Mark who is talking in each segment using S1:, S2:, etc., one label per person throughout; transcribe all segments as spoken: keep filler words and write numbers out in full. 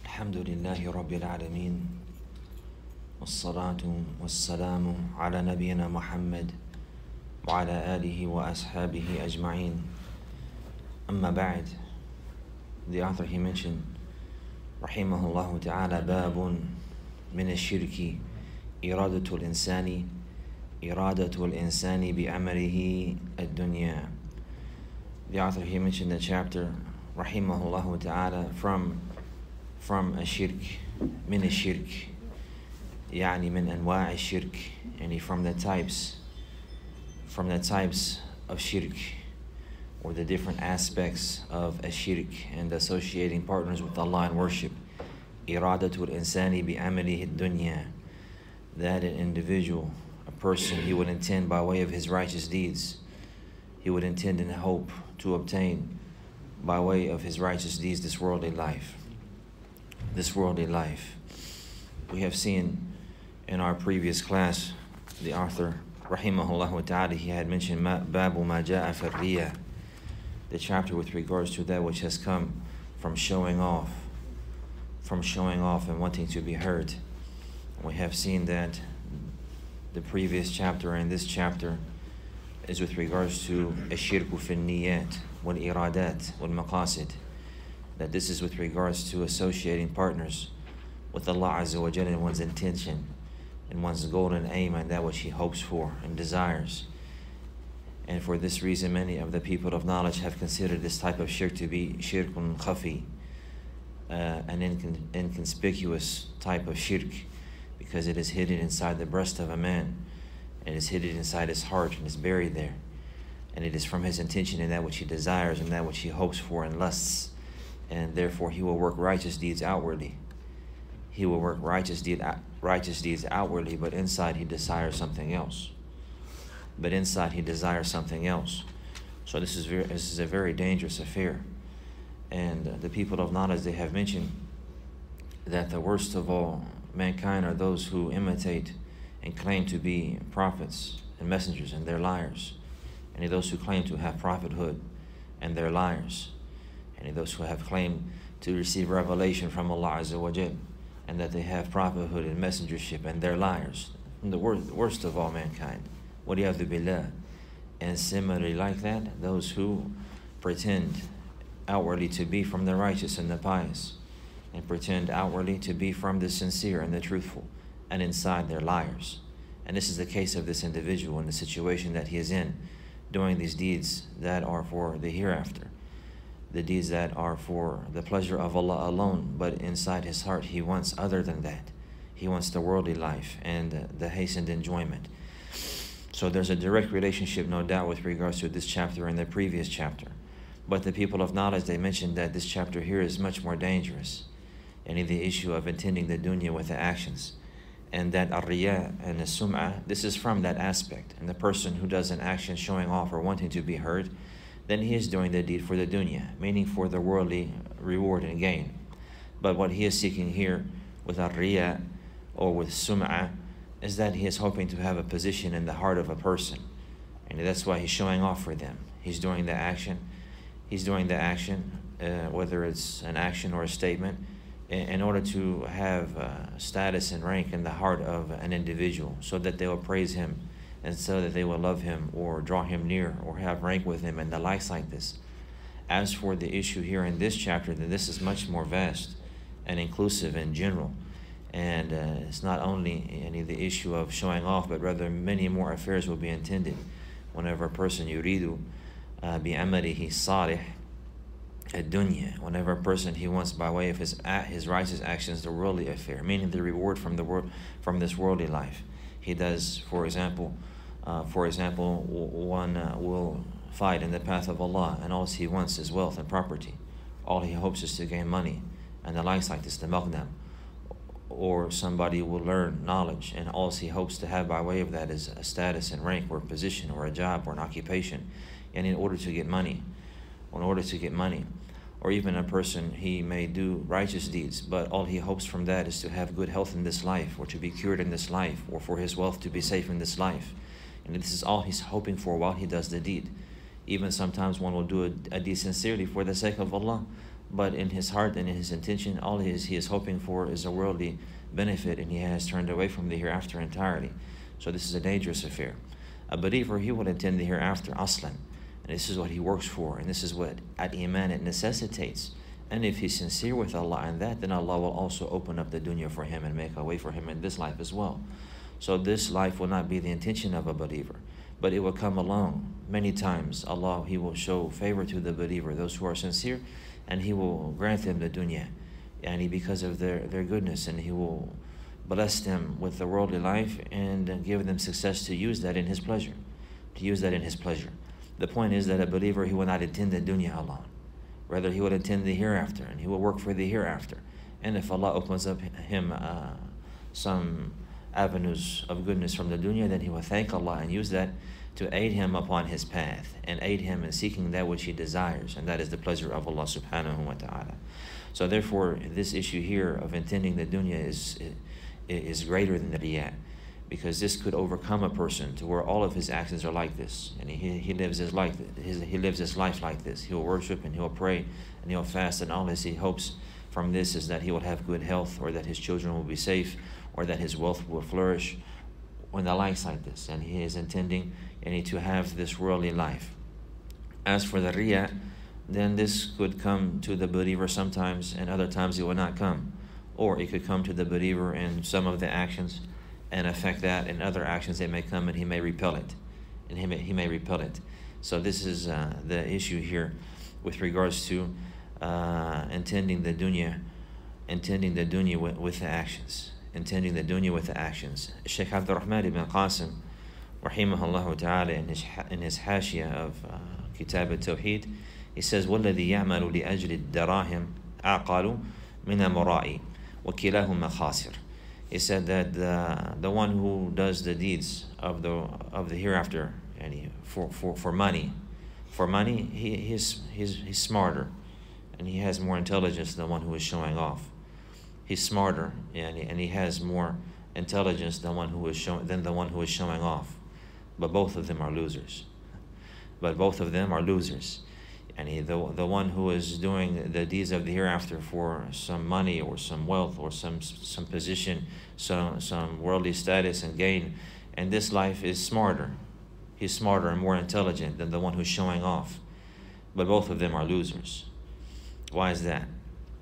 S1: الحمد لله رب العالمين والصلاة والسلام على نبينا محمد وعلى آله وأصحابه أجمعين. أما بعد, the author he mentioned رحمه الله تعالى باب من الشرك إرادة الإنسان إرادة الإنسان بأمره الدنيا. The author he mentioned the chapter رحمه الله تعالى from from الشرك من الشرك يعني من أنواع الشرك يعني from the types from the types of shirk, or the different aspects of a shirk and associating partners with Allah in worship. إرادة الإنسان بأمره الدنيا, that an individual, a person, he would intend by way of his righteous deeds, he would intend and hope to obtain by way of his righteous deeds this worldly life. This worldly life. We have seen in our previous class, the author, rahimahullah ta'ala, he had mentioned Babu ma ja'a fi riya, the chapter with regards to that which has come from showing off, from showing off and wanting to be heard. We have seen that the previous chapter and this chapter is with regards to ashirku fi niyat wal iradat wal maqasid, that this is with regards to associating partners with Allah Azza wa Jalla in one's intention, in one's goal and aim, and that which he hopes for and desires. And for this reason, many of the people of knowledge have considered this type of shirk to be shirkun khafi, uh, an incon inconspicuous type of shirk, because it is hidden inside the breast of a man, and it is hidden inside his heart, and is buried there. And it is from his intention in that which he desires and that which he hopes for and lusts. And therefore he will work righteous deeds outwardly. He will work righteous, deed, righteous deeds outwardly, but inside he desires something else. But inside he desires something else. So this is, very, this is a very dangerous affair. And uh, the people of knowledge, they have mentioned that the worst of all mankind are those who imitate and claim to be prophets and messengers, and they're liars. And those who claim to have prophethood, and they're liars. And those who have claimed to receive revelation from Allah Azza wa Jal, and that they have prophethood and messengership, and they're liars. And the worst, the worst of all mankind. وَلِيَعْذُ بِاللَّهِ. And similarly like that, those who pretend outwardly to be from the righteous and the pious, and pretend outwardly to be from the sincere and the truthful, and inside they're liars. And this is the case of this individual in the situation that he is in, doing these deeds that are for the hereafter, the deeds that are for the pleasure of Allah alone, but inside his heart he wants other than that. He wants the worldly life and uh, the hastened enjoyment. So there's a direct relationship, no doubt, with regards to this chapter and the previous chapter. But the people of knowledge, they mentioned that this chapter here is much more dangerous, and in the issue of intending the dunya with the actions. And that ar-riya and the sum'ah, this is from that aspect. And the person who does an action showing off or wanting to be heard, then he is doing the deed for the dunya, meaning for the worldly reward and gain. But what he is seeking here with ar-riya or with sum'ah is that he is hoping to have a position in the heart of a person. And that's why he's showing off for them. He's doing the action. He's doing the action, uh, whether it's an action or a statement, in order to have uh, status and rank in the heart of an individual, so that they will praise him, and so that they will love him or draw him near or have rank with him and the likes like this. As for the issue here in this chapter, then this is much more vast and inclusive in general. And uh, it's not only any the issue of showing off, but rather many more affairs will be intended whenever a person yuridu uh, bi amalihi salih ad-dunya, whenever a person he wants by way of his his righteous actions the worldly affair, meaning the reward from the world from this worldly life. He does, for example, uh, for example, one uh, will fight in the path of Allah, and all he wants is wealth and property. All he hopes is to gain money, and the likes like this, the maqdam. Or somebody will learn knowledge, and all he hopes to have by way of that is a status and rank or a position or a job or an occupation, and in order to get money, in order to get money. Or even a person, he may do righteous deeds, but all he hopes from that is to have good health in this life, or to be cured in this life, or for his wealth to be safe in this life. And this is all he's hoping for while he does the deed. Even sometimes one will do a, a deed sincerely for the sake of Allah, but in his heart and in his intention, all he is, he is hoping for is a worldly benefit, and he has turned away from the hereafter entirely. So this is a dangerous affair. A believer, he will intend the hereafter aslan, and this is what he works for, and this is what al-iman it necessitates. And if he's sincere with Allah in that, then Allah will also open up the dunya for him and make a way for him in this life as well. So this life will not be the intention of a believer, but it will come along many times. Allah, he will show favor to the believer, those who are sincere, and he will grant them the dunya, and because of their, their goodness, and he will bless them with the worldly life and give them success to use that in his pleasure, to use that in his pleasure. The point is that a believer, he will not intend the dunya alone. Rather, he will intend the hereafter, and he will work for the hereafter. And if Allah opens up him uh, some avenues of goodness from the dunya, then he will thank Allah and use that to aid him upon his path and aid him in seeking that which he desires, and that is the pleasure of Allah subhanahu wa ta'ala. So therefore, this issue here of intending the dunya is, is greater than the riyah, because this could overcome a person to where all of his actions are like this, and he, he lives his life his, he lives his life like this. He'll worship and he'll pray and he'll fast, and all his he hopes from this is that he will have good health, or that his children will be safe, or that his wealth will flourish, when the likes like this, and he is intending and to have this worldly life. As for the riyah, then this could come to the believer sometimes, and other times it will not come, or it could come to the believer in some of the actions and affect that, and other actions that may come and he may repel it, and he may, he may repel it. So this is uh, the issue here with regards to uh, intending the dunya, intending the dunya with, with the actions, intending the dunya with the actions. Shaykh Abdul Rahman ibn Qasim, rahimahullah ta'ala, in his, in his hashiyah of uh, Kitab al-Tawheed, he says, وَالَّذِي يَعْمَلُ لِأَجْلِ الدَّرَاهِمْ أَعْقَلُ مِنَ مُرَائِ وَكِلَاهُمَا خَاسِرٌ. He said that the, the one who does the deeds of the of the hereafter, and he, for, for, for money, for money, he, he's, he's, he's smarter, and he has more intelligence than the one who is showing off. He's smarter, and he, and he has more intelligence than one who is show, than the one who is showing off. But both of them are losers. But both of them are losers. And he, the, the one who is doing the deeds of the hereafter for some money or some wealth or some some position, some, some worldly status and gain, and this life is smarter. He's smarter and more intelligent than the one who's showing off. But both of them are losers. Why is that?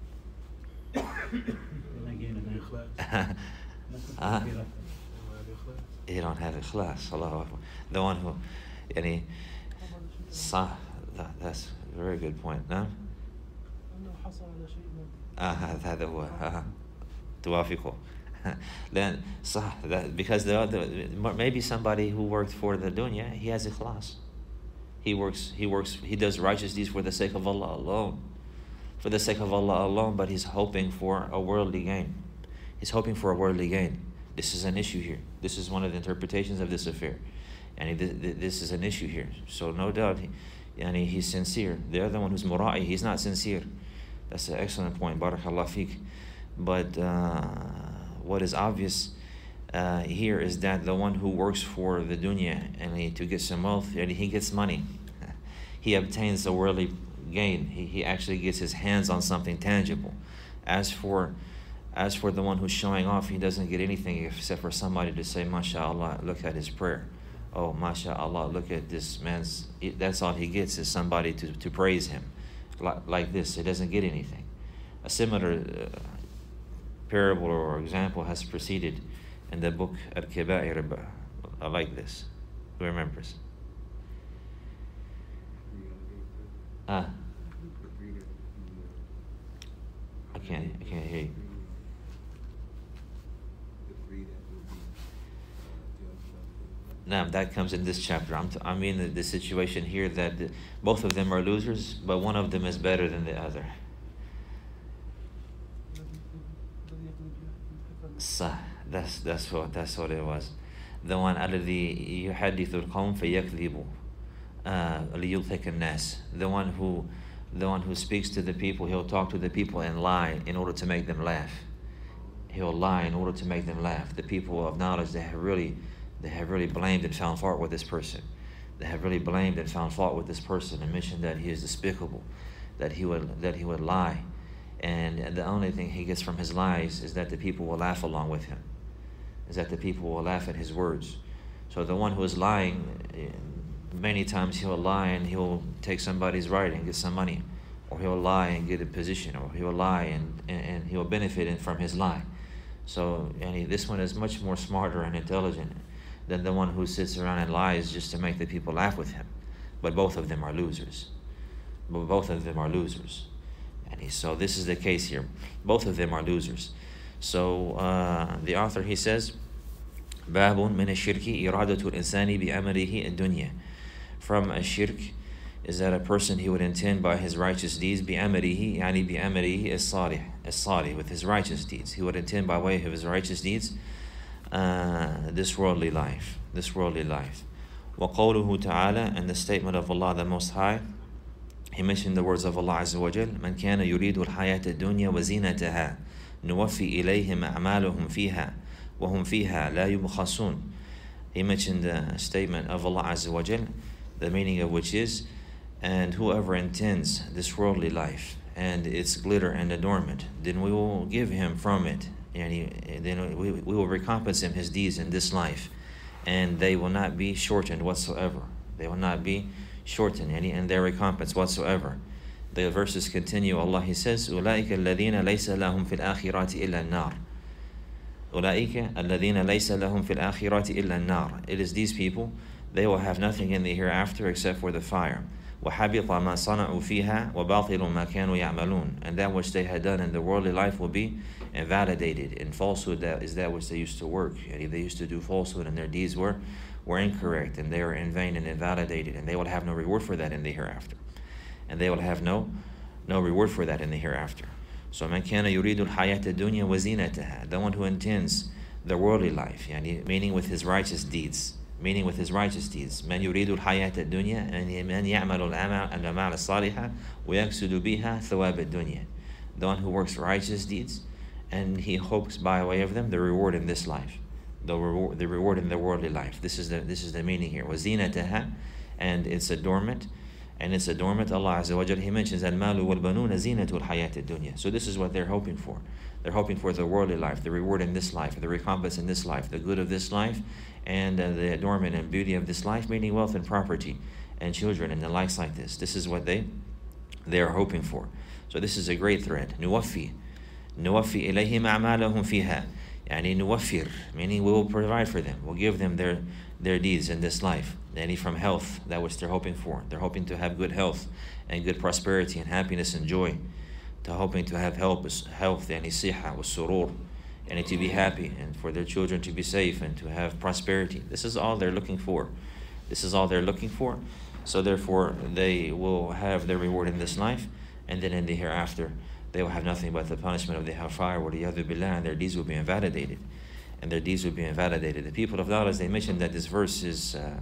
S1: uh, you don't have ikhlas. Allahu Akbar. The one who, yani, sah, that, that's a very good point. No? آه هذا هو آه توافقه. Then صح, that, because the other, maybe somebody who worked for the dunya, he has ikhlas. He works, he works, he does righteous deeds for the sake of Allah alone. For the sake of Allah alone, but he's hoping for a worldly gain. He's hoping for a worldly gain. This is an issue here. This is one of the interpretations of this affair. And this is an issue here. So no doubt, he, and he's sincere. The other one who's mura'i, he's not sincere. That's an excellent point. Barakallah fiqh. But uh, what is obvious uh, here is that the one who works for the dunya and he, to get some wealth, and he gets money. He obtains a worldly gain. He, he actually gets his hands on something tangible. As for as for the one who's showing off, he doesn't get anything except for somebody to say, MashaAllah, look at his prayer. Oh, MashaAllah, look at this man's, that's all he gets is somebody to, to praise him. Like, like this, he doesn't get anything. A similar uh, parable or example has preceded in the book Al-Kaba'ir. I like this. Who remembers? Ah. I can't, I can't hear you. Now that comes in this chapter. I'm t I mean the, the situation here that the, both of them are losers, but one of them is better than the other. So that's that's what that's what it was. The one الذي يحدث القوم فيكذب ليضحك الناس. The one who the one who speaks to the people, he'll talk to the people and lie in order to make them laugh. He'll lie in order to make them laugh. The people of knowledge, they have really They have really blamed and found fault with this person. They have really blamed and found fault with this person and mentioned that he is despicable. that he would that he would lie, and the only thing he gets from his lies is that the people will laugh along with him, is that the people will laugh at his words. So the one who is lying, many times he'll lie and he'll take somebody's right and get some money, or he'll lie and get a position, or he'll lie and, and, and he'll benefit from his lie. So and he, this one is much more smarter and intelligent than the one who sits around and lies just to make the people laugh with him. But both of them are losers. But both of them are losers. And he, so this is the case here. Both of them are losers. So uh, the author, he says, باب من الشرك إرادة الإنسان بأمره الدنيا. From a shirk is that a person, he would intend by his righteous deeds, بأمره يعني بأمره الصالح الصالح, with his righteous deeds. He would intend by way of his righteous deeds uh, this worldly life, this worldly life. وقوله تعالى, and the statement of Allah the Most High, he mentioned the words of Allah Azza wa Jal, من كان يريد الحياة الدنيا وزينتها نوفي إليهم أعمالهم فيها وهم فيها لا يبخسون. He mentioned the statement of Allah Azza wa Jal, the meaning of which is, and whoever intends this worldly life and its glitter and adornment, then we will give him from it, and he, then we, we will recompense him his deeds in this life, and they will not be shortened whatsoever. They will not be shortened any in their recompense whatsoever. The verses continue. Allah, he says, أولئك الذين ليس لهم في الآخرة إلا النار. أولئك الذين ليس لهم في الآخرة إلا النار. It is these people, they will have nothing in the hereafter except for the fire. وحبط ما صنعوا فيها وباطل ما كانوا يعملون. And that which they had done in the worldly life will be invalidated. And falsehood, that is that which they used to work. And they used to do falsehood, and their deeds were were incorrect, and they were in vain and invalidated, and they will have no reward for that in the hereafter. And they will have no no reward for that in the hereafter. So من كان يريد الحياة الدنيا وزينتها, the one who intends the worldly life, يعني, meaning with his righteous deeds, meaning with his righteous deeds. من يريد الحياة الدنيا أن من يعمل الأعمال الصالحة ويقصد بها ثواب الدنيا. The one who works righteous deeds and he hopes by way of them the reward in this life, the reward, the reward in the worldly life. This is the this is the meaning here. وزينتها, and its adornment, and its adornment. Allah Azza wa Jal, he mentions المال والبنون زينة الحياة الدنيا. So this is what they're hoping for. They're hoping for the worldly life, the reward in this life, the recompense in this life, the good of this life, and uh, the adornment and beauty of this life, meaning wealth and property and children and the likes like this. This is what they they are hoping for. So this is a great thread. نوفي نوفي إليهم أعمالهم فيها. يعني نوفر, meaning we will provide for them. We'll give them their their deeds in this life. Any from health, that which they're hoping for. They're hoping to have good health and good prosperity and happiness and joy. They're hoping to have help, health, and siha, wa surur, and to be happy, and for their children to be safe and to have prosperity. This is all they're looking for. This is all they're looking for. So therefore, they will have their reward in this life, and then in the hereafter, they will have nothing but the punishment of the hellfire, وَلِيَذُ بِاللَّهِ, and their deeds will be invalidated. And their deeds will be invalidated. The people of knowledge, they mentioned that this verse is uh,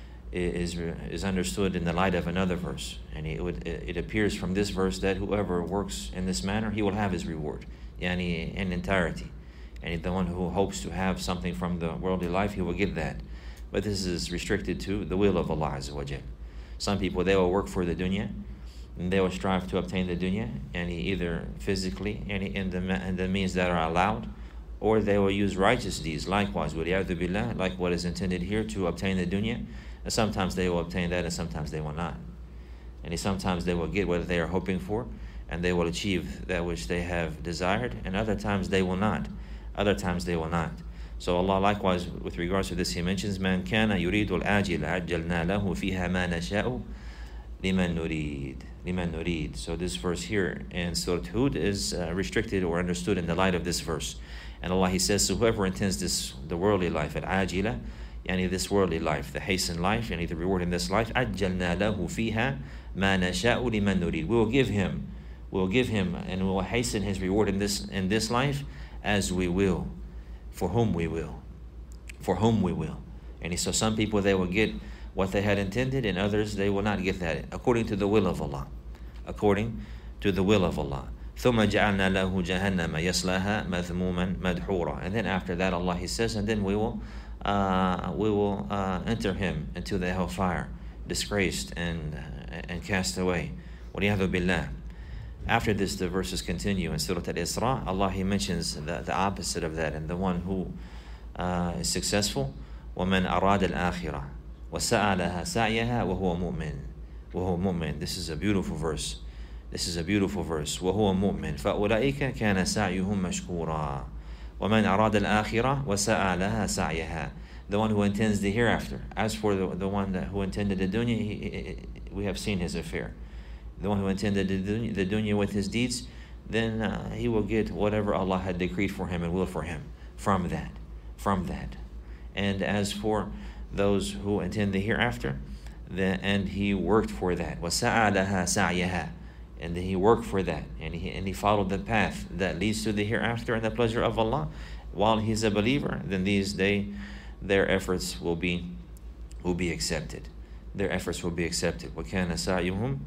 S1: is is understood in the light of another verse, and it would it appears from this verse that whoever works in this manner, he will have his reward, yani in entirety. And the one who hopes to have something from the worldly life, he will get that. But this is restricted to the will of Allah Azza wa Jal. Some people, they will work for the dunya, and they will strive to obtain the dunya, and either physically and in the in the means that are allowed, or they will use righteous deeds likewise, وَلِيَعْذُ بِاللَّهِ, like what is intended here, to obtain the dunya. And sometimes they will obtain that, and sometimes they will not. And sometimes they will get what they are hoping for, and they will achieve that which they have desired, and other times they will not. Other times they will not. So Allah likewise, with regards to this, he mentions, مَنْ كَانَ يُرِيدُ الْعَاجِلَ عَجَّلْنَا لَهُ فِيهَا مَا نَشَاءُ لِمَنْ نُرِيدُ لِمَنْ نُرِيدُ. So this verse here in Surah Hud is uh, restricted or understood in the light of this verse. And Allah, he says, so whoever intends this, the worldly life, al-ajila, yani this worldly life, the hastened life, yani the reward in this life, عَجَّلْنَا لَهُ فِيهَا مَا نَشَاءُ لِمَنْ نُرِيدُ. We will give him, we will give him, and we will hasten his reward in this in this life as we will, for whom we will, for whom we will. And so some people, they will get what they had intended, and others, they will not get that, according to the will of Allah, according to the will of Allah. ثُمَّ جَعَلْنَا لَهُ جَهَنَّمَ يَصْلَاهَا مَذْمُومًا مَدْحُورًا. And then after that, Allah, he says, and then we will uh, we will uh, enter him into the hellfire, disgraced and uh, and cast away. وَلِيَعْذُ بِاللَّهِ. After this, the verses continue. In Surah Al-Isra, Allah, He mentions the, the opposite of that, and the one who uh, is successful. وَمَنْ أَرَادَ الْآخِرَةِ وَسَعَى لَهَا سَعْيَهَا وَهُوَ مُؤْمِنٌ وَهُوَ مُؤْمِنٌ. This is a beautiful verse. This is a beautiful verse. وَهُوَ مُؤْمِنٌ فَأُولَئِكَ كَانَ سَعْيُهُمْ مَشْكُورًا وَمَنْ أَرَادَ الْآخِرَةِ وَسَعَى لَهَا سَعْيَهَا. The one who intends the hereafter. As for the, the one that, who intended the dunya, he, he, we have seen his affair. The one who intended the dunya, the dunya with his deeds, then uh, he will get whatever Allah had decreed for him and will for him from that. From that. And as for those who intend the hereafter, the, and he worked for that. وَسَعَى لَهَا سَعْيَهَا. And he worked for that. And he, and he followed the path that leads to the hereafter and the pleasure of Allah. While he's a believer, then these they, their efforts will be, will be accepted. Their efforts will be accepted. وَكَانَ سَعْيُهُمْ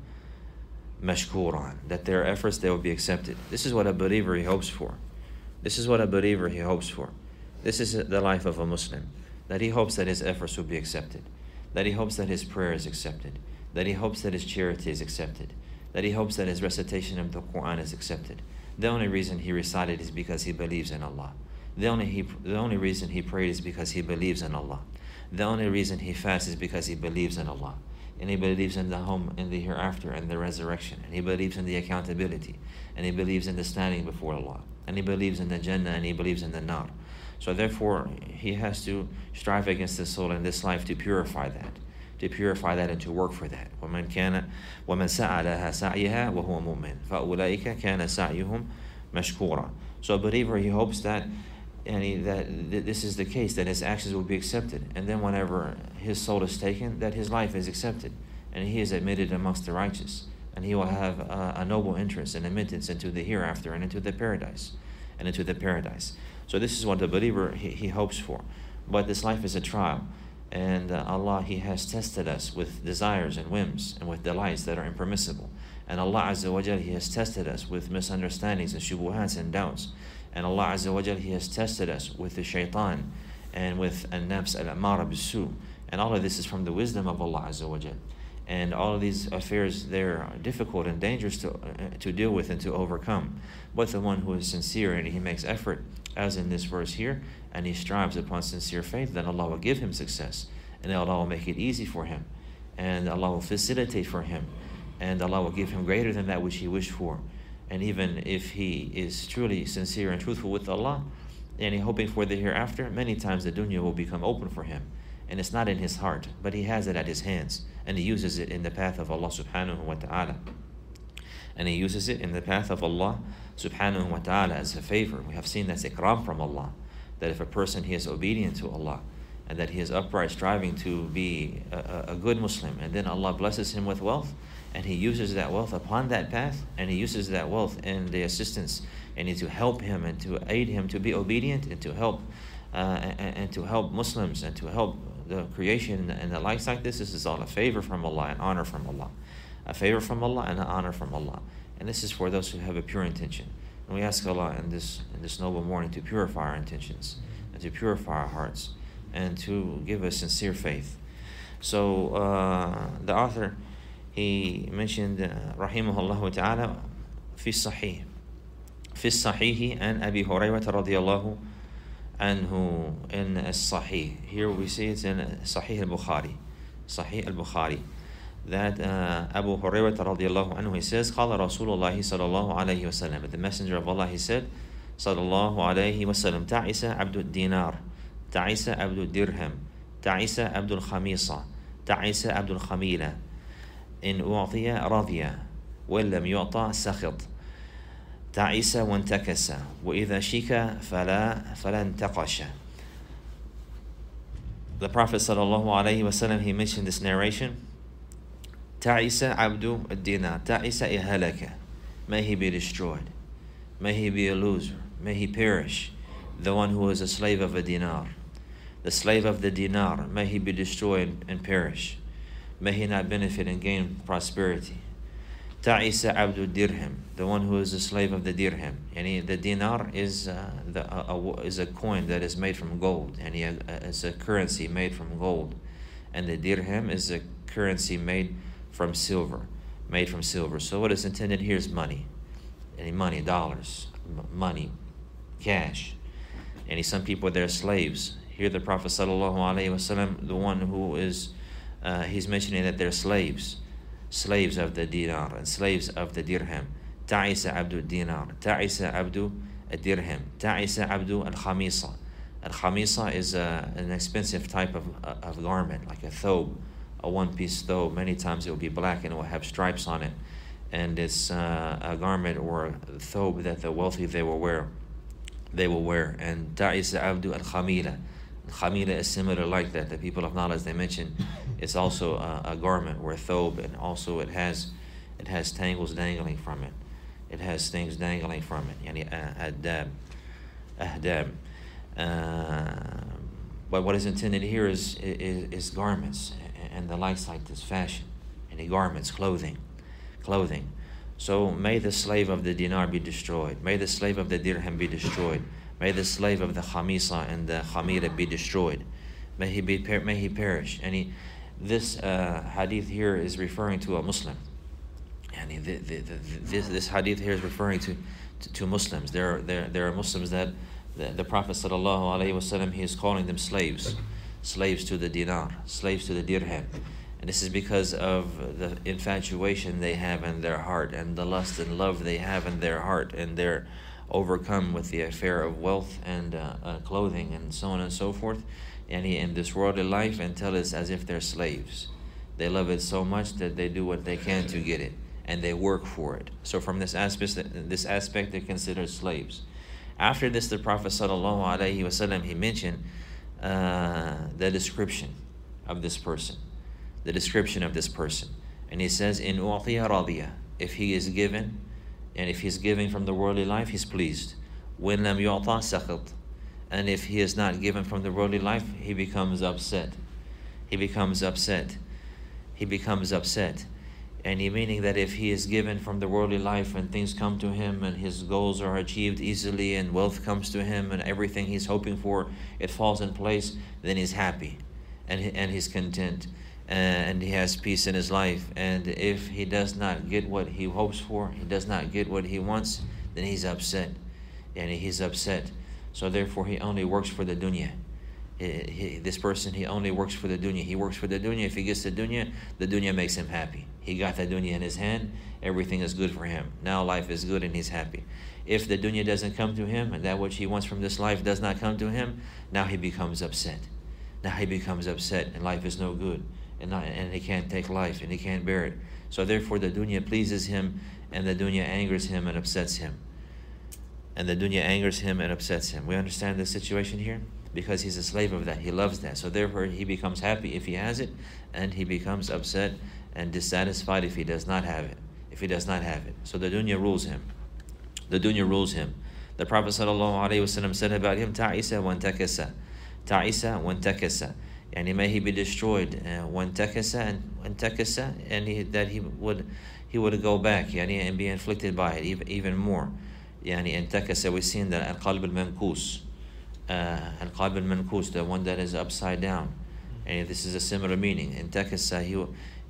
S1: مَشْكُورًا. That their efforts, they will be accepted. This is what a believer he hopes for. This is what a believer he hopes for. This is the life of a Muslim. That he hopes that his efforts will be accepted. That he hopes that his prayer is accepted. That he hopes that his charity is accepted. That he hopes that his recitation of the Quran is accepted. The only reason he recited is because he believes in Allah. The only, he, the only reason he prayed is because he believes in Allah. The only reason he fasts is because he believes in Allah. And he believes in the home, in the hereafter, and the resurrection. And he believes in the accountability. And he believes in the standing before Allah. And he believes in the Jannah, and he believes in the Nar. So therefore, he has to strive against the soul in this life to purify that. To purify that and to work for that. وَمَنْ كَانَ وَمَنْ سَعَى لَهَا سَعْيَهَا وَهُوَ مُؤْمِنٌ فَأُولَئِكَ كَانَ سَعْيُهُمْ مَشْكُورًا. So a believer, he hopes that, and he, that this is the case, that his actions will be accepted. And then whenever his soul is taken, that his life is accepted. And he is admitted amongst the righteous. And he will have a, a noble entrance and admittance into the hereafter and into the paradise. And into the paradise. So this is what the believer, he, he hopes for. But this life is a trial. And uh, Allah, He has tested us with desires and whims and with delights that are impermissible. And Allah Azza wa Jal, He has tested us with misunderstandings and shubuhats and doubts. And Allah Azza wa Jal, He has tested us with the shaitan and with an-nafs al-amara bis-su. And all of this is from the wisdom of Allah Azza wa Jal. And all of these affairs, they're difficult and dangerous to, uh, to deal with and to overcome. But the one who is sincere and he makes effort, as in this verse here, and he strives upon sincere faith, then Allah will give him success. And Allah will make it easy for him. And Allah will facilitate for him. And Allah will give him greater than that which he wished for. And even if he is truly sincere and truthful with Allah, and he hoping for the hereafter, many times the dunya will become open for him. And it's not in his heart, but he has it at his hands. And he uses it in the path of Allah subhanahu wa ta'ala. And he uses it in the path of Allah subhanahu wa ta'ala as a favor. We have seen that's ikram from Allah. That if a person, he is obedient to Allah, and that he is upright, striving to be a, a good Muslim, and then Allah blesses him with wealth, and he uses that wealth upon that path, and he uses that wealth in the assistance, and to help him, and to aid him to be obedient, and to help uh, and, and to help Muslims, and to help the creation, and the likes like this. This is all a favor from Allah, and honor from Allah. A favor from Allah and an honor from Allah. And this is for those who have a pure intention. And we ask Allah in this, in this noble morning to purify our intentions, and to purify our hearts, and to give us sincere faith. So uh, the author, he mentioned uh, rahimahullah ta'ala fi sahih fi sahih and Abi Hurairah radiyallahu anhu in as-sahih. Here we see it's in Sahih al-Bukhari. Sahih al-Bukhari. That uh, Abu Hurairah radiyallahu anhu, he says, قال رسول الله صلى الله عليه وسلم. The Messenger of Allah, he said, صلى الله عليه وسلم, تعس عبد الدينار, تعس عبد الدرهم, تعس عبد الخميصة, تعس عبد الخميلة, إن أعطي رضي وإن لم يعطى سخط, تعس وانتكس, وإذا شك فلا فلا انتقش. The Prophet sallallahu alaihi wasallam, he mentioned this narration. Ta'isa abdu ad-dinar. Ta'isa ihalaka. May he be destroyed. May he be a loser. May he perish. The one who is a slave of a dinar. The slave of the dinar. May he be destroyed and perish. May he not benefit and gain prosperity. Ta'isa abdu dirham. The one who is a slave of the dirham. Yani the dinar is uh, the uh, a, is a coin that is made from gold. And uh, it's a currency made from gold. And the dirham is a currency made from silver, made from silver. So what is intended here is money. any money, dollars, money, cash. And some people, they're slaves. Here the Prophet sallallahu alaihi wasallam, the one who is, uh, he's mentioning that they're slaves, slaves of the dinar and slaves of the dirham. Ta'isa abdu dinar, ta'isa abdu dirham, ta'isa abdu al-khamisa. Al-khamisa is uh, an expensive type of, uh, of garment, like a thobe, a one-piece thobe. Many times it will be black and it will have stripes on it. And it's uh, a garment or a thobe that the wealthy, they will wear. They will wear. And ta'isa abdu al-khamila. Khamila is similar like that. The people of knowledge, they mention it's also a, a garment or a thobe, and also it has it has tangles dangling from it. It has things dangling from it. Yani ahdab, ahdab. Uh, but what is intended here is, is is garments and the likes like this, fashion, any garments, clothing, clothing. So may the slave of the dinar be destroyed. May the slave of the dirham be destroyed. May the slave of the khamisa and the khamira be destroyed. May he be may he perish. And he, this uh, hadith here is referring to a Muslim. And the, the, the, this this hadith here is referring to, to, to Muslims. There are there there are Muslims that the, the Prophet sallallahu alaihi wasallam, he is calling them slaves, slaves to the dinar, slaves to the dirham. And this is because of the infatuation they have in their heart, and the lust and love they have in their heart, and their overcome with the affair of wealth and uh, uh, clothing and so on and so forth, and in this worldly life, until it's as if they're slaves. They love it so much that they do what they can to get it, and they work for it. So from this aspect, this aspect, they're considered slaves. After this, the Prophet sallallahu alaihi wasallam, he mentioned uh, the description of this person, the description of this person, and he says, "In u'tiya radiya," if he is given. And if he's giving from the worldly life, he's pleased. When lam yu'ta saqat. And if he is not given from the worldly life, he becomes upset. He becomes upset. He becomes upset. And he meaning that if he is given from the worldly life and things come to him and his goals are achieved easily and wealth comes to him and everything he's hoping for, it falls in place, then he's happy and, and he's content. And he has peace in his life. And if he does not get what he hopes for, he does not get what he wants, then he's upset. And he's upset. So therefore he only works for the dunya. He, he, this person, he only works for the dunya. He works for the dunya. If he gets the dunya, the dunya makes him happy. He got the dunya in his hand, everything is good for him. Now life is good and he's happy. If the dunya doesn't come to him, and that which he wants from this life does not come to him, now he becomes upset. Now he becomes upset and life is no good. And, not, and he can't take life, and he can't bear it. So therefore the dunya pleases him, and the dunya angers him and upsets him. And the dunya angers him and upsets him. We understand the situation here? Because he's a slave of that. He loves that. So therefore he becomes happy if he has it, and he becomes upset and dissatisfied if he does not have it. If he does not have it. So the dunya rules him. The dunya rules him. The Prophet sallallahu alaihi wasallam said about him, Ta'isa wa intakasa. Ta'isa wa intakasa. And may he be destroyed, when takasa and takasa, and he, that he would he would go back, yani, and be inflicted by it even, even more. Yani, and takasa, we've seen that al-qalb al-mankus, uh, al-qalb al-mankus, the one that is upside down, and this is a similar meaning. And takasa, he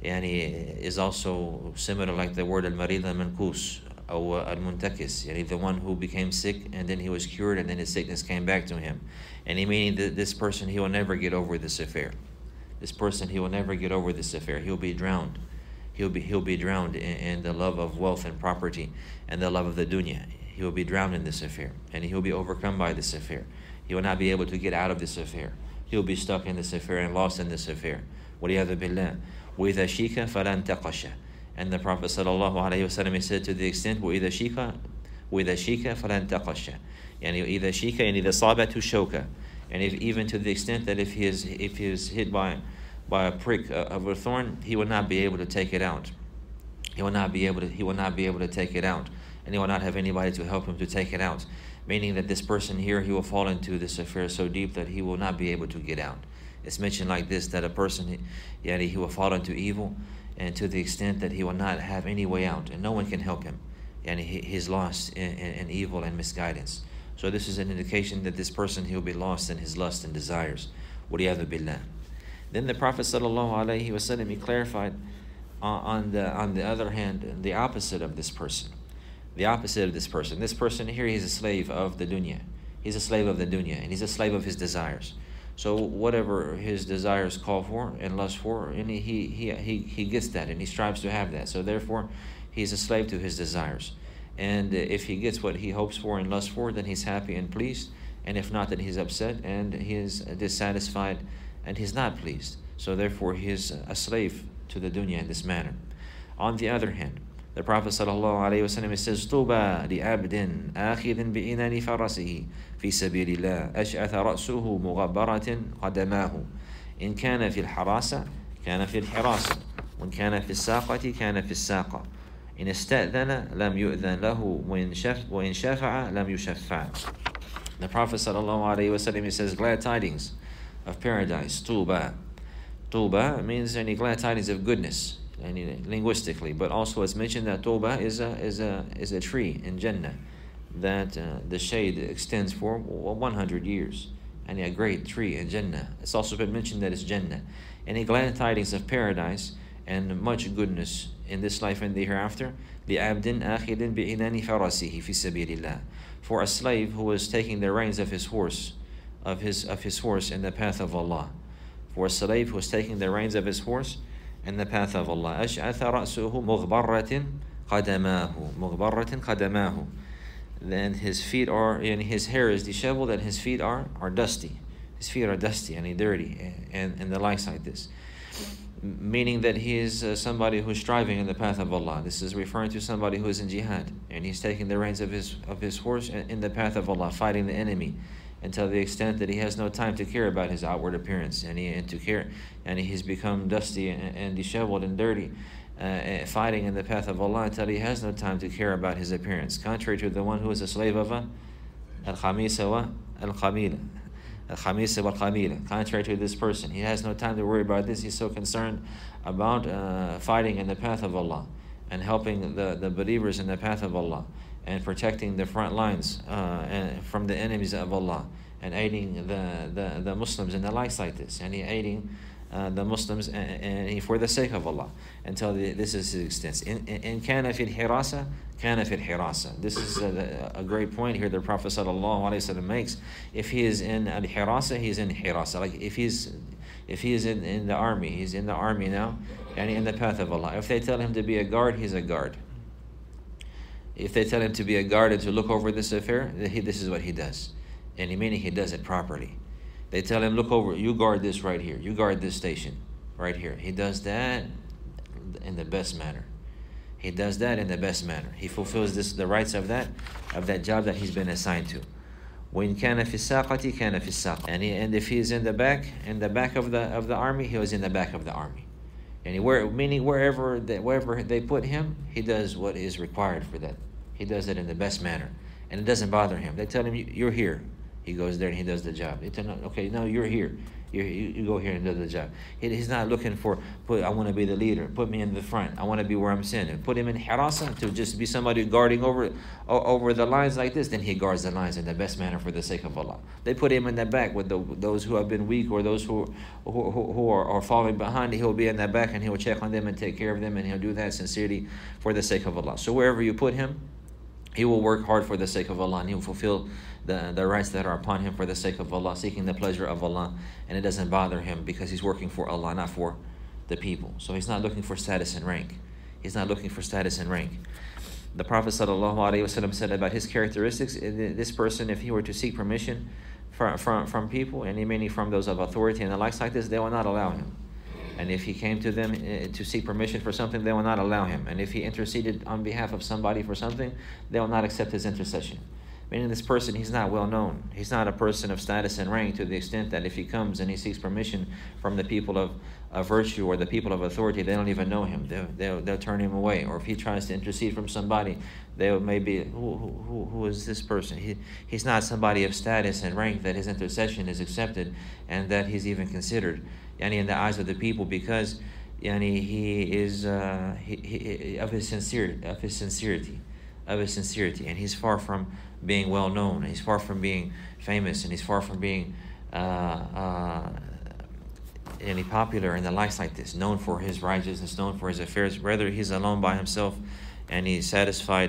S1: yani, is also similar like the word al-marid al-mankus, or al-muntakis, yani, the one who became sick and then he was cured and then his sickness came back to him. And he meaning that this person, he will never get over this affair. This person, he will never get over this affair. He'll be drowned. He'll be he'll be drowned in, in the love of wealth and property and the love of the dunya. He will be drowned in this affair, and he'll be overcome by this affair. He will not be able to get out of this affair. He'll be stuck in this affair and lost in this affair. وَلِيَذُ بِاللَّهِ وَإِذَا شِيكَ فَلَنْ تَقَشَ. And the Prophet sallallahu alaihi wasallam, he said to the extent, وَإِذَا شِيكَ وَإِذَا شِيكَ فَلَنْ تَقَشَ. And either shika and either sabatu shoka, and if even to the extent that if he is if he is hit by by a prick of a thorn, he will not be able to take it out. He will not be able to he will not be able to take it out, and he will not have anybody to help him to take it out. Meaning that this person here, he will fall into this affair so deep that he will not be able to get out. It's mentioned like this, that a person, yeah, he will fall into evil, and to the extent that he will not have any way out, and no one can help him, and he, he's lost in, in, in evil and misguidance. So this is an indication that this person, he will be lost in his lust and desires. وَلِيَذُ بِاللَّهِ. Then the Prophet sallallahu alaihi wasallam, he clarified uh, on the on the other hand, the opposite of this person. The opposite of this person. This person here, he's a slave of the dunya. He's a slave of the dunya, and he's a slave of his desires. So whatever his desires call for and lust for, and he, he, he, he gets that, and he strives to have that. So therefore, he's a slave to his desires. And if he gets what he hopes for and lusts for, then he's happy and pleased. And if not, then he's upset and he is dissatisfied and he's not pleased. So therefore, he is a slave to the dunya in this manner. On the other hand, the Prophet ﷺ says, طُوبَى لِعَبْدٍ آخِذٍ بِإِنَانِ فَرَسِهِ فِي سَبِيلِ اللَّهِ أَشْعَثَ رَأْسُهُ مُغَبَّرَةٍ قَدَمَاهُ إِنْ كَانَ فِي الْحَرَاسَةِ كَانَ فِي الْحِرَاسَةِ وَإِنْ كَانَ فِي السَّاقَةِ كَانَ فِي السَّاقَةِ إِنْ اسْتَأْذَنَ لَمْ يُؤْذَنْ لَهُ وَإِنْ شَفَعَ لَمْ يُشَفَّعَ. The Prophet ﷺ, he says, glad tidings of paradise, طُوبَى. طُوبَى means any glad tidings of goodness, any, linguistically, but also it's mentioned that طُوبَى is a, is a, is a tree in Jannah, that uh, the shade extends for one hundred years, and a great tree in Jannah. It's also been mentioned that it's Jannah. Any glad tidings of paradise and much goodness in this life and the hereafter, لِعَبْدٍ آخِذٍ بِإِنَانِ فَرَسِهِ فِي سَبِيلِ اللَّهِ, for a slave who is taking the reins of his horse, of his of his horse in the path of Allah. For a slave who is taking the reins of his horse in the path of Allah. أَشْعَثَ رَأْسُهُ مُغْبَرَّةٍ قَدَمَاهُ مُغْبَرَّةٍ قَدَمَاهُ. Then his feet are, and his hair is disheveled, and his feet are are dusty. His feet are dusty and dirty, and, and the likes like this. Meaning that he is uh, somebody who is striving in the path of Allah. This is referring to somebody who is in jihad, and he's taking the reins of his of his horse in the path of Allah, fighting the enemy, until the extent that he has no time to care about his outward appearance, and he and to care, and he's become dusty and, and disheveled and dirty, uh, fighting in the path of Allah until he has no time to care about his appearance. Contrary to the one who is a slave of a al-khamisa wa al-khamila. Contrary to this person, he has no time to worry about this. He's so concerned about uh, fighting in the path of Allah and helping the, the believers in the path of Allah and protecting the front lines uh, and from the enemies of Allah and aiding the, the, the Muslims and the likes like this, and he aiding uh, the Muslims and, and he, for the sake of Allah until the, this is his extent. In kana fil hirasa, kana fil hirasa. This is a, a great point here the Prophet ﷺ makes. If he is in al hirasa, he's in hirasa. Like if he's if he is in, in the army, he's in the army now, and in the path of Allah. If they tell him to be a guard, he's a guard. If they tell him to be a guard and to look over this affair, he, this is what he does. And meaning he does it properly. They tell him, look over, you guard this right here. You guard this station right here. He does that in the best manner. He does that in the best manner. He fulfills this, the rights of that, of that job that he's been assigned to. وَإِنْ كَانَ فِي السَّاقَةِ كَانَ فِي السَّاقَةِ. And, he, and if he's in the back, in the back of the of the army, he was in the back of the army. And he, where, meaning wherever they, wherever they put him, he does what is required for that. He does it in the best manner, and it doesn't bother him. They tell him, you're here. He goes there and he does the job. They tell him, okay, no, you're here. You're, you you go here and do the job. He, he's not looking for, put. I want to be the leader. Put me in the front. I want to be where I'm sitting. Put him in hirasa to just be somebody guarding over over the lines like this. Then he guards the lines in the best manner for the sake of Allah. They put him in the back with the, those who have been weak or those who who, who, who are, are falling behind. He'll be in the back and he'll check on them and take care of them, and he'll do that sincerely for the sake of Allah. So wherever you put him, he will work hard for the sake of Allah, and he will fulfill the, the rights that are upon him for the sake of Allah, seeking the pleasure of Allah, and it doesn't bother him because he's working for Allah, not for the people. So he's not looking for status and rank. He's not looking for status and rank. The Prophet ﷺ said about his characteristics, this person, if he were to seek permission from, from, from people, and meaning from those of authority and the likes like this, they will not allow him. And if he came to them to seek permission for something, they will not allow him. And if he interceded on behalf of somebody for something, they will not accept his intercession. Meaning this person, he's not well known. He's not a person of status and rank to the extent that if he comes and he seeks permission from the people of, of virtue or the people of authority, they don't even know him. They'll, they'll, they'll turn him away. Or if he tries to intercede from somebody, they'll maybe, who, who, who is this person? He, he's not somebody of status and rank that his intercession is accepted and that he's even considered yani, in the eyes of the people, because yani, he is uh, he, he, of his sincerity, of his sincerity, of his sincerity, and he's far from being well known. He's far from being famous, and he's far from being uh, uh, any popular and the likes like this. Known for his righteousness, known for his affairs. Rather, he's alone by himself, and he's satisfied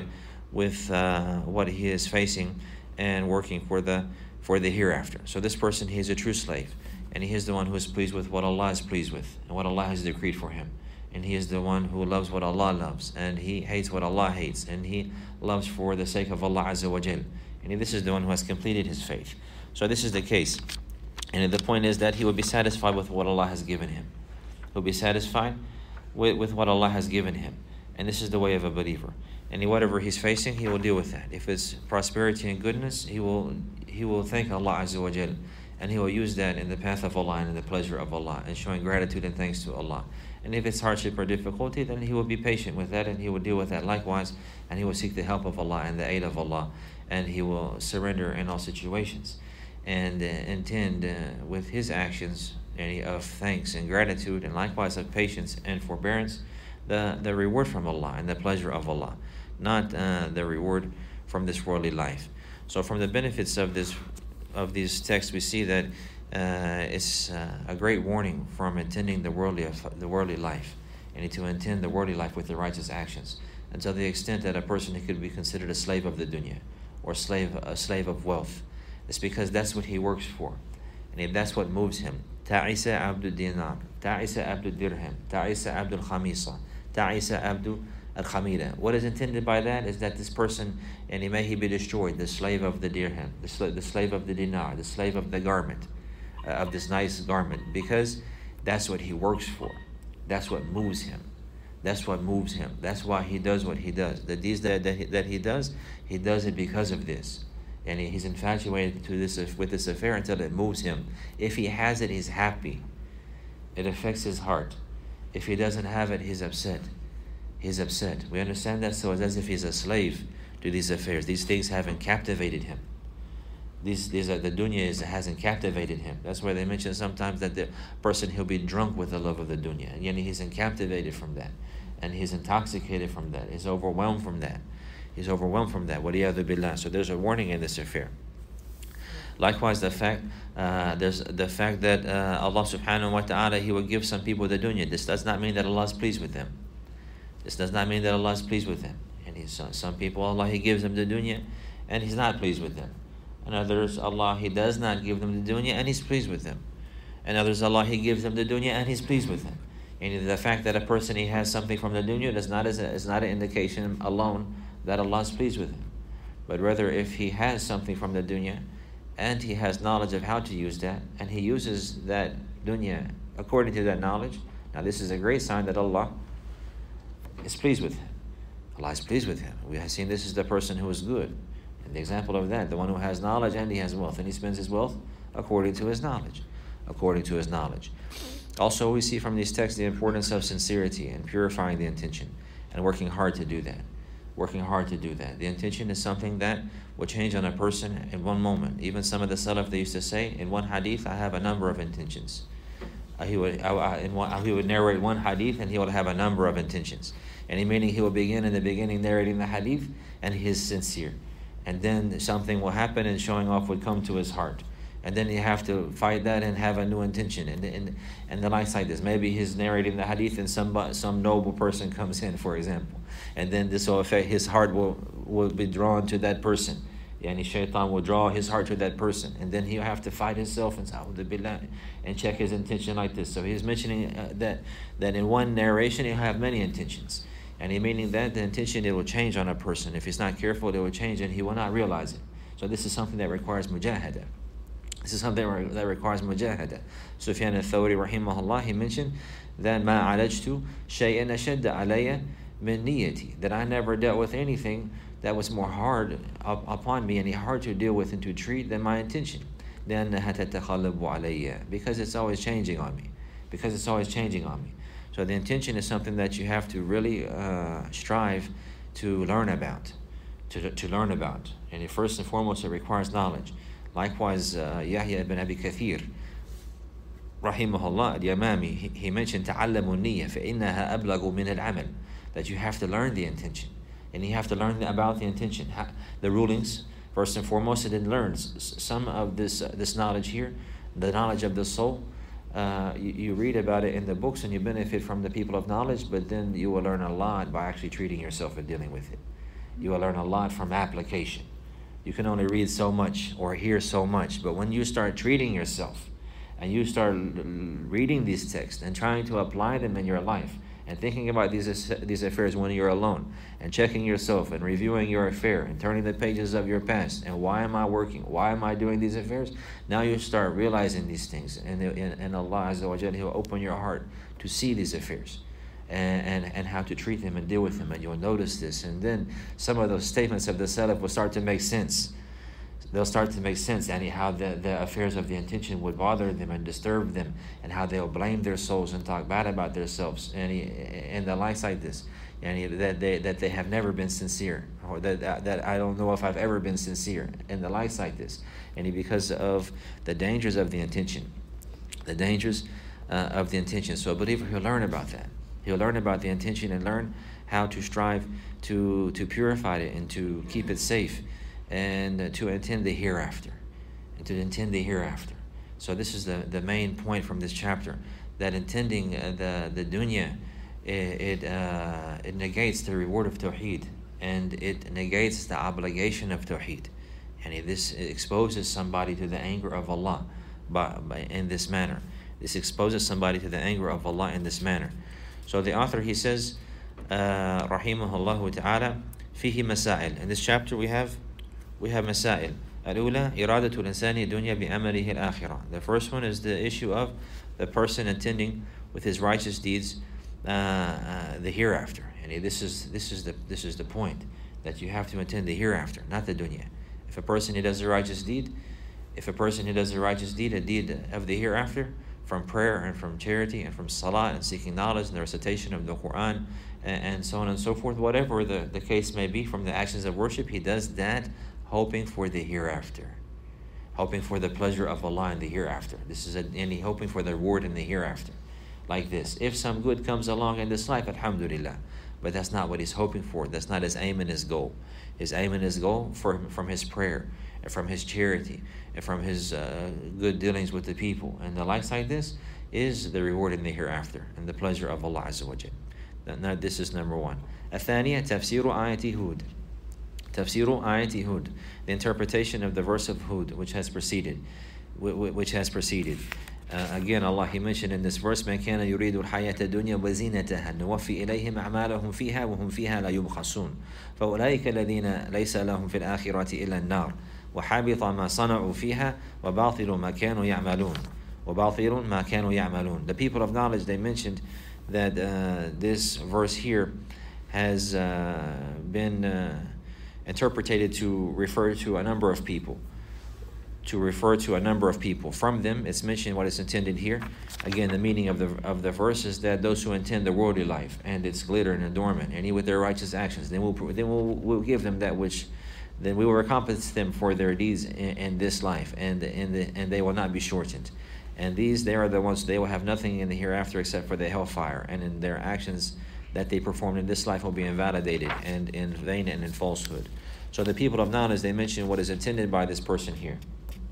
S1: with uh, what he is facing and working for the for the hereafter. So this person, he is a true slave, and he is the one who is pleased with what Allah is pleased with and what Allah has decreed for him. And he is the one who loves what Allah loves, and he hates what Allah hates, and he loves for the sake of Allah Azza wa Jal. And this is the one who has completed his faith. So this is the case. And the point is that he will be satisfied with what Allah has given him. He'll be satisfied with, with what Allah has given him. And this is the way of a believer. And whatever he's facing, he will deal with that. If it's prosperity and goodness, he will he will thank Allah Azza wa Jal, and he will use that in the path of Allah and in the pleasure of Allah, and showing gratitude and thanks to Allah. And if it's hardship or difficulty, then he will be patient with that, and he will deal with that likewise, and he will seek the help of Allah and the aid of Allah, and he will surrender in all situations, and uh, intend uh, with his actions any of thanks and gratitude, and likewise of patience and forbearance, the, the reward from Allah and the pleasure of Allah, not uh, the reward from this worldly life. So from the benefits of this of these texts, we see that uh, it's uh, a great warning from intending the worldly the worldly life, and to intend the worldly life with the righteous actions, and to the extent that a person could be considered a slave of the dunya, or slave a slave of wealth. It's because that's what he works for, and if that's what moves him. Ta'isa abdu dinar, ta'isa abdu dirham, ta'isa abdu khamisa, ta'isa abdu al-khamida. What is intended by that is that this person, and he may he be destroyed, the slave of the dirham, the, sl- the slave of the dinar, the slave of the garment, uh, of this nice garment, because that's what he works for. That's what moves him. That's what moves him. That's why he does what he does. The deeds that, that, he, that he does, he does it because of this. And he, he's infatuated to this with this affair until it moves him. If he has it, he's happy. It affects his heart. If he doesn't have it, he's upset. He's upset. We understand that, so it's as if he's a slave to these affairs. These things haven't captivated him. These, these are, the dunya is, hasn't captivated him. That's why they mention sometimes that the person, he'll be drunk with the love of the dunya. And yet he's captivated from that. And he's intoxicated from that. He's overwhelmed from that. He's overwhelmed from that. Waliyadu billah. So there's a warning in this affair. Likewise, the fact uh, there's the fact that uh, Allah subhanahu wa ta'ala, he will give some people the dunya. This does not mean that Allah is pleased with them. This does not mean that Allah is pleased with them. And he's, uh, some people, Allah, he gives them the dunya, and he's not pleased with them. And others, Allah, he does not give them the dunya, and he's pleased with them. And others, Allah, he gives them the dunya, and he's pleased with them. And the fact that a person, he has something from the dunya is not, as a, is not an indication alone that Allah is pleased with him. But rather, if he has something from the dunya, and he has knowledge of how to use that, and he uses that dunya according to that knowledge, now this is a great sign that Allah is pleased with him. Allah is pleased with him. We have seen this is the person who is good. And the example of that, the one who has knowledge and he has wealth, and he spends his wealth according to his knowledge. According to his knowledge. Also, we see from these texts the importance of sincerity and purifying the intention, and working hard to do that. Working hard to do that. The intention is something that will change on a person in one moment. Even some of the Salaf, they used to say, in one hadith, I have a number of intentions. Uh, he would uh, uh, in one, uh, he would narrate one hadith, and he would have a number of intentions. And meaning he will begin in the beginning narrating the hadith, and he is sincere. And then something will happen, and showing off would come to his heart. And then you have to fight that and have a new intention. And and, and the likes like this. Maybe he's narrating the hadith, and some some noble person comes in, for example. And then this will affect, his heart will, will be drawn to that person. Yani shaitan will draw his heart to that person. And then he'll have to fight himself and and check his intention like this. So he's mentioning uh, that, that in one narration he'll have many intentions. And he meaning that the intention, it will change on a person. If he's not careful, it will change, and he will not realize it. So this is something that requires mujahada. This is something that requires mujahada. Sufyan al-Thawri rahimahullah, he mentioned that ma alajtu shay'an ashadda alayya min niyyati, that I never dealt with anything that was more hard up, upon me, and hard to deal with and to treat than my intention. لأنها تتقلب علي, because it's always changing on me. Because it's always changing on me. So the intention is something that you have to really uh, strive to learn about, to, to learn about. And it, first and foremost, it requires knowledge. Likewise, uh, Yahya ibn Abi Kathir, rahimahullah, al-Yamami, he, he mentioned تعلموا النية فإنها أبلغ من العمل, that you have to learn the intention. And you have to learn about the intention, how, the rulings, first and foremost, and then learn some of this uh, this knowledge here, the knowledge of the soul. Uh, you, you read about it in the books, and you benefit from the people of knowledge, but then you will learn a lot by actually treating yourself and dealing with it. You will learn a lot from application. You can only read so much or hear so much, but when you start treating yourself and you start reading these texts and trying to apply them in your life and thinking about these, these affairs when you're alone and checking yourself and reviewing your affair and turning the pages of your past and why am I working? Why am I doing these affairs? Now you start realizing these things, and, and, and Allah Azza wa Jalla, He'll open your heart to see these affairs and, and, and how to treat them and deal with them, and you'll notice this, and then some of those statements of the Salaf will start to make sense. They'll start to make sense, and how the, the affairs of the intention would bother them and disturb them, and how they'll blame their souls and talk bad about themselves, and he, and the likes like this, and he, that they that they have never been sincere, or that, that that I don't know if I've ever been sincere, and the likes like this, and he, because of the dangers of the intention, the dangers uh, of the intention. So a believer, he'll learn about that. He'll learn about the intention and learn how to strive to to purify it and to keep it safe, and to intend the hereafter, and to intend the hereafter. So this is the, the main point from this chapter, that intending uh, the, the dunya, it, it, uh, it negates the reward of tawheed, and it negates the obligation of tawheed. And this exposes somebody to the anger of Allah by, by, in this manner. This exposes somebody to the anger of Allah in this manner. So the author, he says, uh, rahimahullah ta'ala, fihi masail. In this chapter we have We have masail. الأولى إرادة الإنسان الدنيا بأمله الآخرة. The first one is the issue of the person intending with his righteous deeds uh, uh, the hereafter. And this is this is the this is the point, that you have to intend the hereafter, not the dunya. If a person who does a righteous deed, if a person who does a righteous deed, a deed of the hereafter, from prayer and from charity and from salah and seeking knowledge and the recitation of the Quran and, and so on and so forth, whatever the, the case may be from the actions of worship, he does that hoping for the hereafter, hoping for the pleasure of Allah in the hereafter. This is a, and he hoping for the reward in the hereafter, like this. If some good comes along in this life, alhamdulillah. But that's not what he's hoping for. That's not his aim and his goal. His aim and his goal for, from his prayer and from his charity and from his uh, good dealings with the people and the likes like this is the reward in the hereafter and the pleasure of Allah Azza wa Jal. Now this is number one. الثانية تفسير آية هود. Tafsiru ayati Hud, the interpretation of the verse of Hud, which has preceded, which has preceded. Uh, again, Allah, He mentioned in this verse, "Man kana yuridu al-hayata dunya wa zinataha, nuwaffi ilayhim a'malahum fiha wa hum fiha la yubkhasun. Fa ulaika alladhina laysa lahum fil akhirati illa an-nar, wa habita ma sana'u fiha, wa batilu ma kanu ya'malun, wa batilun ma kanu ya'malun." The people of knowledge, they mentioned that uh, this verse here has uh, been uh, interpreted to refer to a number of people. To refer to a number of people. From them, it's mentioned what is intended here. Again, the meaning of the of the verse is that those who intend the worldly life and its glitter and adornment, and with their righteous actions, then we'll then we'll, we'll give them that which, then we will recompense them for their deeds in, in this life, and in the and they will not be shortened. And these, they are the ones, they will have nothing in the hereafter except for the hellfire, and in their actions that they performed in this life will be invalidated and in vain and in falsehood. So the people of knowledge, they mention what is intended by this person here.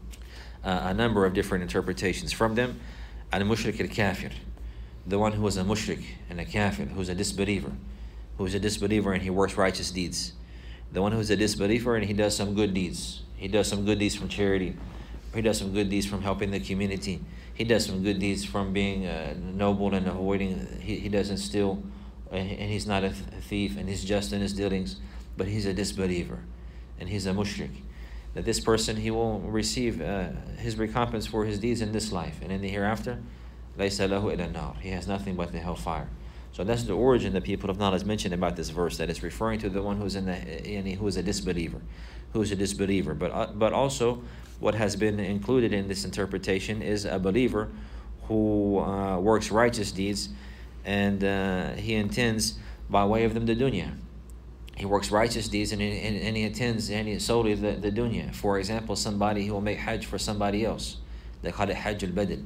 S1: Uh, a number of different interpretations. From them, al-mushrik al-kafir, the one who is a mushrik and a kafir, who is a disbeliever, who is a disbeliever and he works righteous deeds. The one who is a disbeliever and he does some good deeds. He does some good deeds from charity. He does some good deeds from helping the community. He does some good deeds from being uh, noble and avoiding, he, he doesn't steal, and he's not a thief, and he's just in his dealings, but he's a disbeliever and he's a mushrik. That this person, he will receive uh, his recompense for his deeds in this life, and in the hereafter, laysa lahu illa an-nar, he has nothing but the hellfire. So that's the origin the people of knowledge mentioned about this verse, that it's referring to the one who's in the who is a disbeliever, who is a disbeliever. But uh, but also what has been included in this interpretation is a believer who uh, works righteous deeds, and uh, he intends by way of them the dunya. He works righteous deeds and, and, and he intends and he solely the, the dunya. For example, somebody who will make hajj for somebody else. They call it hajj al-badl.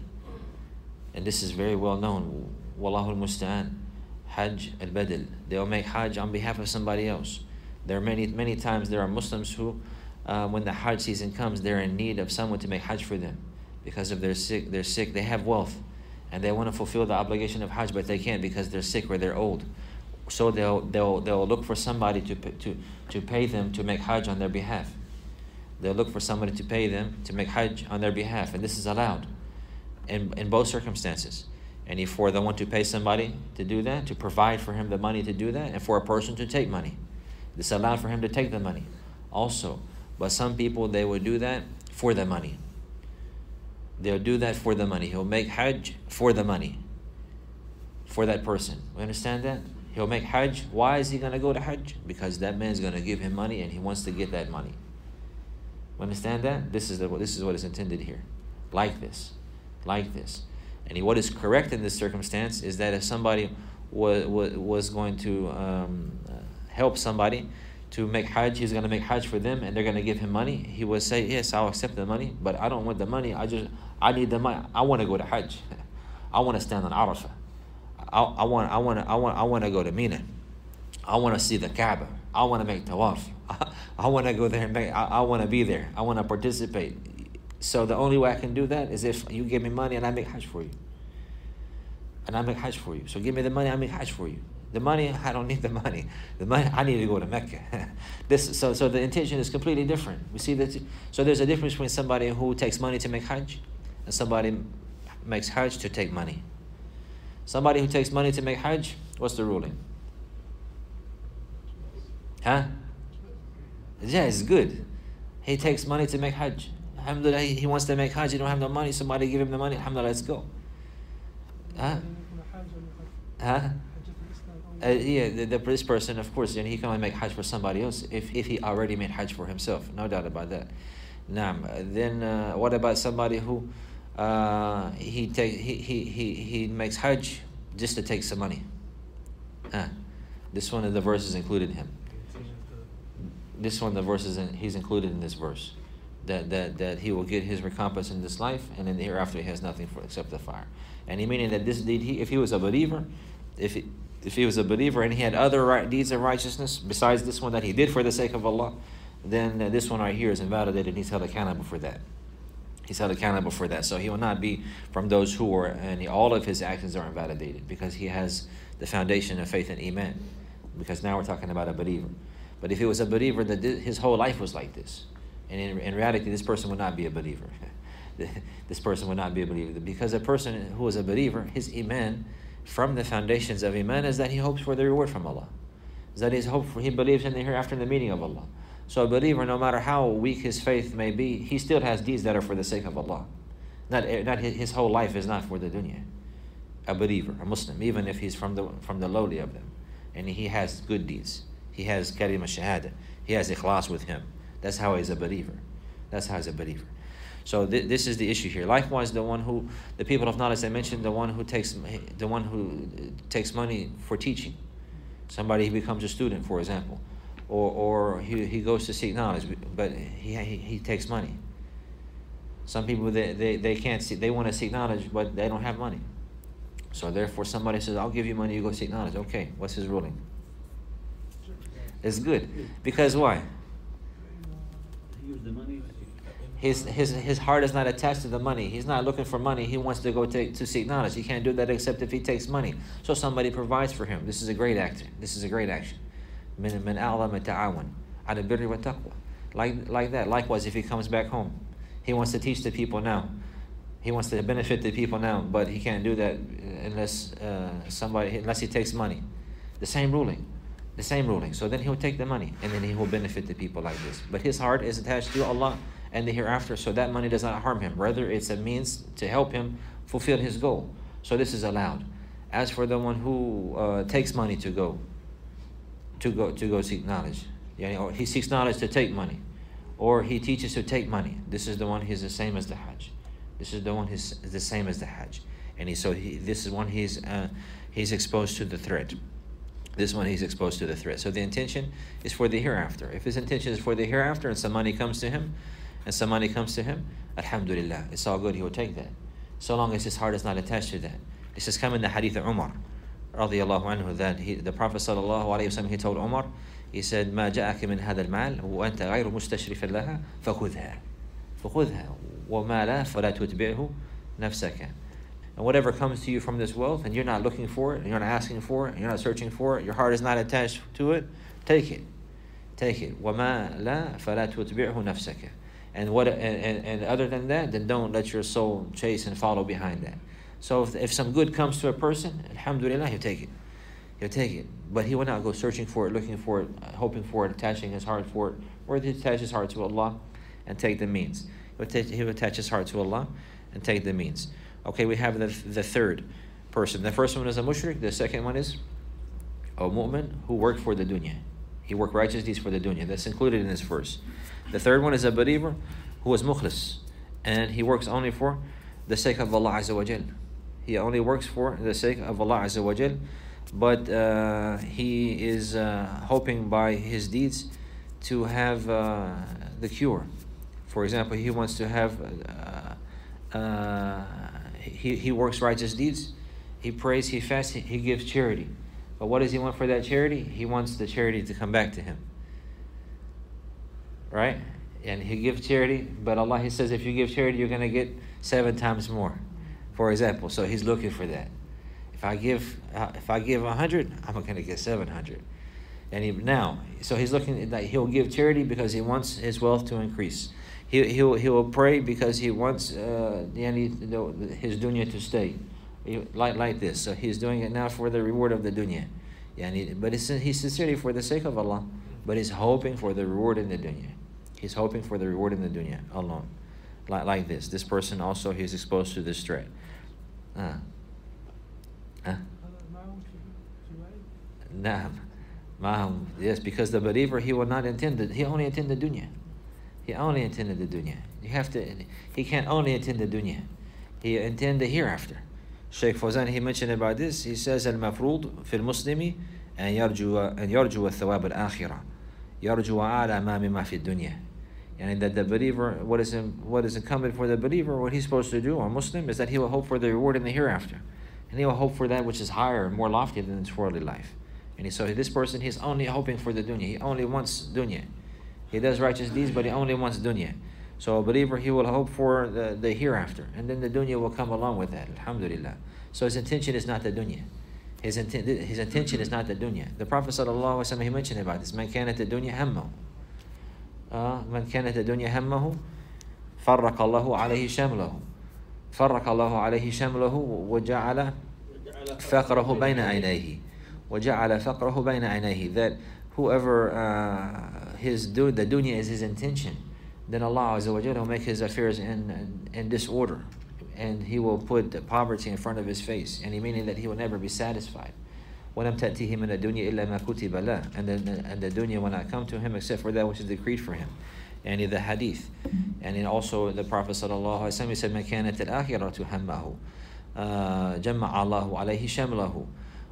S1: And this is very well known. Wallahu al-musta'an. Hajj al-badl. They will make hajj on behalf of somebody else. There are many, many times there are Muslims who, uh, when the hajj season comes, they're in need of someone to make hajj for them. Because of their sick, they're sick, they have wealth. And they want to fulfill the obligation of hajj, but they can't because they're sick or they're old. So they'll they'll they'll look for somebody to to to pay them to make hajj on their behalf. They'll look for somebody to pay them to make hajj on their behalf, and this is allowed in in both circumstances. And if for the one to pay somebody to do that, to provide for him the money to do that, and for a person to take money, it's allowed for him to take the money also. But some people, they will do that for the money. They'll do that for the money. He'll make hajj for the money, for that person. You understand that? He'll make hajj. Why is he going to go to hajj? Because that man's going to give him money and he wants to get that money. You understand that? This is, the, this is what is intended here. Like this. Like this. And what is correct in this circumstance is that if somebody was, was going to um, help somebody to make hajj, he's going to make hajj for them and they're going to give him money, he would say, yes, I'll accept the money, but I don't want the money. I just, I need the money. I want to go to hajj. I want to stand on Arafah. I, I want, I want, I want, I want to go to Mina. I want to see the Kaaba. I want to make tawaf. I, I want to go there and make. I, I want to be there. I want to participate. So the only way I can do that is if you give me money and I make hajj for you. And I make hajj for you. So give me the money, I make hajj for you. The money, I don't need the money. The money, I need to go to Mecca. this, so, so the intention is completely different. We see that. So there's a difference between somebody who takes money to make hajj and somebody makes hajj to take money. Somebody who takes money to make hajj, what's the ruling? Huh? Yeah, it's good. He takes money to make hajj. Alhamdulillah, he wants to make hajj, he don't have no money, somebody give him the money, alhamdulillah, let's go. Huh? Huh? Uh, yeah, the, the, this person, of course, and he can only make hajj for somebody else if, if he already made hajj for himself, no doubt about that. Now, then uh, what about somebody who uh, he, take, he, he, he, he makes hajj just to take some money? Huh? This one of the verses included him. This one, the verses, in, he's included in this verse. That, that that he will get his recompense in this life, and in the hereafter he has nothing for except the fire. And he meaning that this deed, he, if he was a believer, if he, if he was a believer and he had other right, deeds of righteousness besides this one that he did for the sake of Allah, then uh, this one right here is invalidated and he's held accountable for that. He's held accountable for that. So he will not be from those who are, and all of his actions are invalidated because he has the foundation of faith and iman. Because now we're talking about a believer. But if he was a believer, that his whole life was like this. And in, in reality, this person would not be a believer. This person would not be a believer. Because a person who is a believer, his iman, from the foundations of iman, is that he hopes for the reward from Allah. Is that his hope for, he believes in the hereafter, in the meaning of Allah. So a believer, no matter how weak his faith may be, he still has deeds that are for the sake of Allah. Not, not his, his whole life is not for the dunya. A believer, a Muslim, even if he's from the from the lowly of them, and he has good deeds. He has kalima shahada. He has ikhlas with him. That's how he's a believer. That's how he's a believer. So th this is the issue here. Likewise, the one who, the people of knowledge, I mentioned, the one who takes, the one who takes money for teaching. Somebody, he becomes a student, for example, or or he he goes to seek knowledge, but he he, he takes money. Some people, they, they they can't see, they want to seek knowledge, but they don't have money. So therefore, somebody says, "I'll give you money, you go seek knowledge." Okay, what's his ruling? It's good, because why?
S2: Use the money.
S1: His his his heart is not attached to the money. He's not looking for money. He wants to go take to seek knowledge. He can't do that except if he takes money. So somebody provides for him. This is a great action. This is a great action. Min min a'lam ta'awan ala birri wa taqwa. Like like that. Likewise, if he comes back home, he wants to teach the people now. He wants to benefit the people now, but he can't do that unless uh, somebody unless he takes money. The same ruling. The same ruling. So then he'll take the money and then he will benefit the people like this. But his heart is attached to Allah and the hereafter, so that money does not harm him. Rather, it's a means to help him fulfill his goal. So this is allowed. As for the one who uh, takes money to go, to go to go seek knowledge, yeah, or he seeks knowledge to take money, or he teaches to take money. This is the one he's the same as the Hajj. This is the one he's the same as the Hajj, and he so he this is one he's uh, he's exposed to the threat. This one he's exposed to the threat. So the intention is for the hereafter. If his intention is for the hereafter and some money comes to him, and some money comes to him, alhamdulillah, it's all good, he will take that. So long as his heart is not attached to that. This is coming in the hadith of Umar, radiyallahu anhu, that he, the Prophet sallallahu alayhi wa sallam, he told Umar, he said, ما جاءك من هذا المال وأنت غير مستشرف لها فخذها فخذها وما لا فلا تتبعه نفسك. And whatever comes to you from this wealth, and you're not looking for it, and you're not asking for it, and you're not searching for it, your heart is not attached to it, take it. Take it. وَمَا لَا فَلَا تُتْبِعْهُ نَفْسَكَ. And what? And, and, and other than that, then don't let your soul chase and follow behind that. So if, if some good comes to a person, alhamdulillah, he'll take it. He'll take it. But he will not go searching for it, looking for it, hoping for it, attaching his heart for it. Or he attach his heart to Allah and take the means. He will, take, he will attach his heart to Allah and take the means. Okay, we have the, the third person. The first one is a mushrik. The second one is a mu'min who worked for the dunya. He worked righteous deeds for the dunya. That's included in this verse. The third one is a believer who was mukhlis. And he works only for the sake of Allah Azza wa Jal. He only works for the sake of Allah Azza wa Jal. But uh, he is uh, hoping by his deeds to have uh, the cure. For example, he wants to have... Uh, uh, he, he works righteous deeds. He prays, he fasts, he, he gives charity. But what does he want for that charity? He wants the charity to come back to him. Right? And he gives charity, but Allah, He says, if you give charity, you're going to get seven times more. For example, so he's looking for that. If I give, uh, if I give a hundred, I'm going to get seven hundred. And he, now, so he's looking that he'll give charity because he wants his wealth to increase. He he'll he will pray because he wants uh, his dunya to stay. Like like this, so he's doing it now for the reward of the dunya, yani, but it's, he's sincerely for the sake of Allah, but he's hoping for the reward in the dunya. He's hoping for the reward in the dunya alone, like like this. This person also he's exposed to this threat. Uh. Uh. Naam, Mahum. Yes, because the believer he will not intend it. He only intend the dunya. He only intended the dunya. You have to. He can't only intend the dunya. He intend the hereafter. Shaykh Fawzan, he mentioned about this. He says, "Al-mafrud fil muslimi an yarju an yarju al-thawab al-akhirah, yarju ala ma mimma fi dunya." And that the believer, what is in, what is incumbent for the believer, what he's supposed to do, or Muslim, is that he will hope for the reward in the hereafter, and he will hope for that which is higher and more lofty than his worldly life. And he, so this person, he's only hoping for the dunya. He only wants dunya. He does righteous deeds, but he only wants dunya. So a believer, he will hope for the, the hereafter, and then the dunya will come along with that, alhamdulillah. So his intention is not the dunya. His, inten- his intention is not the dunya. The Prophet ﷺ, he mentioned about this. Man kanat ad-dunya hammahu. Man kanat ad-dunya hammahu, farraqa Allahu alayhi shamlahu. Farraqa Allahu alayhi shamlahu, wa ja'ala faqrahu bayna aynayhi. Wa ja'ala faqrahu bayna aynayhi. That whoever uh, his du- the dunya is his intention, then Allah Azza wa Jalla will make his affairs in, in, in disorder, and He will put poverty in front of his face, and he meaning that he will never be satisfied. وَلَمْ تَأْتِهِ مِنَ الدُّنْيَا إِلَّا مَا كُتِبَ لَهُ. And the, and the dunya will not come to him except for that which is decreed for him. And in the hadith, and in also the Prophet sallallahu alaihi wasallam, he said, مَا كَانَتِ الْآخِرَةُ هَمَّهُ جَمَّعَ اللَّهُ عَلَيْهِ شَمْلَهُ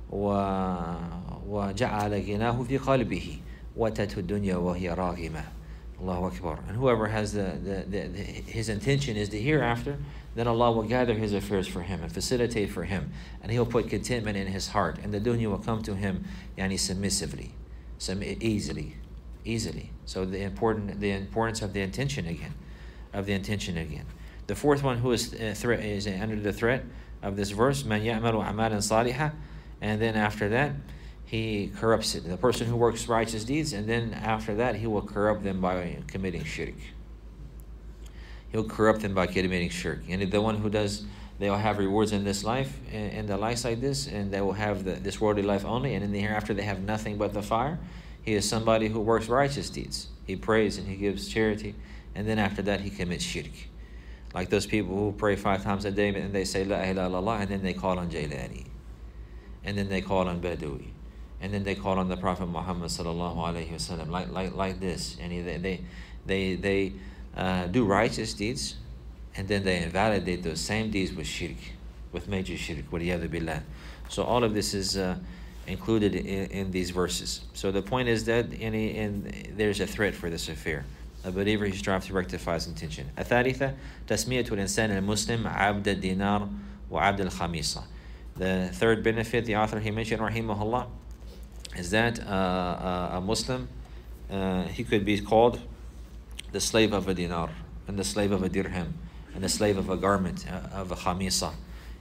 S1: وَجَعَلَ غِنَاهُ فِي قَلْبِهِ وَتَتْهُ الدُّنْيا وَهِيَ رَاغِمَةٌ. Allahu Akbar. And whoever has the, the, the, the his intention is the hereafter, then Allah will gather his affairs for him and facilitate for him, and He'll put contentment in his heart, and the dunya will come to him, yani submissively, some easily, easily. So the important the importance of the intention again, of the intention again. The fourth one who is uh, threat is under the threat of this verse, man ya'malu amalan salihah, and then after that, he corrupts it. The person who works righteous deeds, and then after that, he will corrupt them by committing shirk. He'll corrupt them by committing shirk. And the one who does, they will have rewards in this life, in, in the life like this, and they will have the, this worldly life only, and in the hereafter they have nothing but the fire. He is somebody who works righteous deeds. He prays and he gives charity, and then after that he commits shirk. Like those people who pray five times a day, and they say, La ilaha illallah, and then they call on Jailani. And then they call on Badawi. And then they call on the Prophet Muhammad sallallahu alaihi wasallam, like like like this, and they they they they uh, do righteous deeds, and then they invalidate those same deeds with shirk, with major shirk. Waliyadu billah. So all of this is uh, included in, in these verses. So the point is that any in there's a threat for this affair. A believer he strives to rectify his intention. الثالثة تسمية الإنسان المسلم عبد الدينار وعبد الخميصة. The third benefit the author he mentioned rahimahullah is that uh, uh, a Muslim, uh, he could be called the slave of a dinar, and the slave of a dirham, and the slave of a garment, uh, of a khamisa.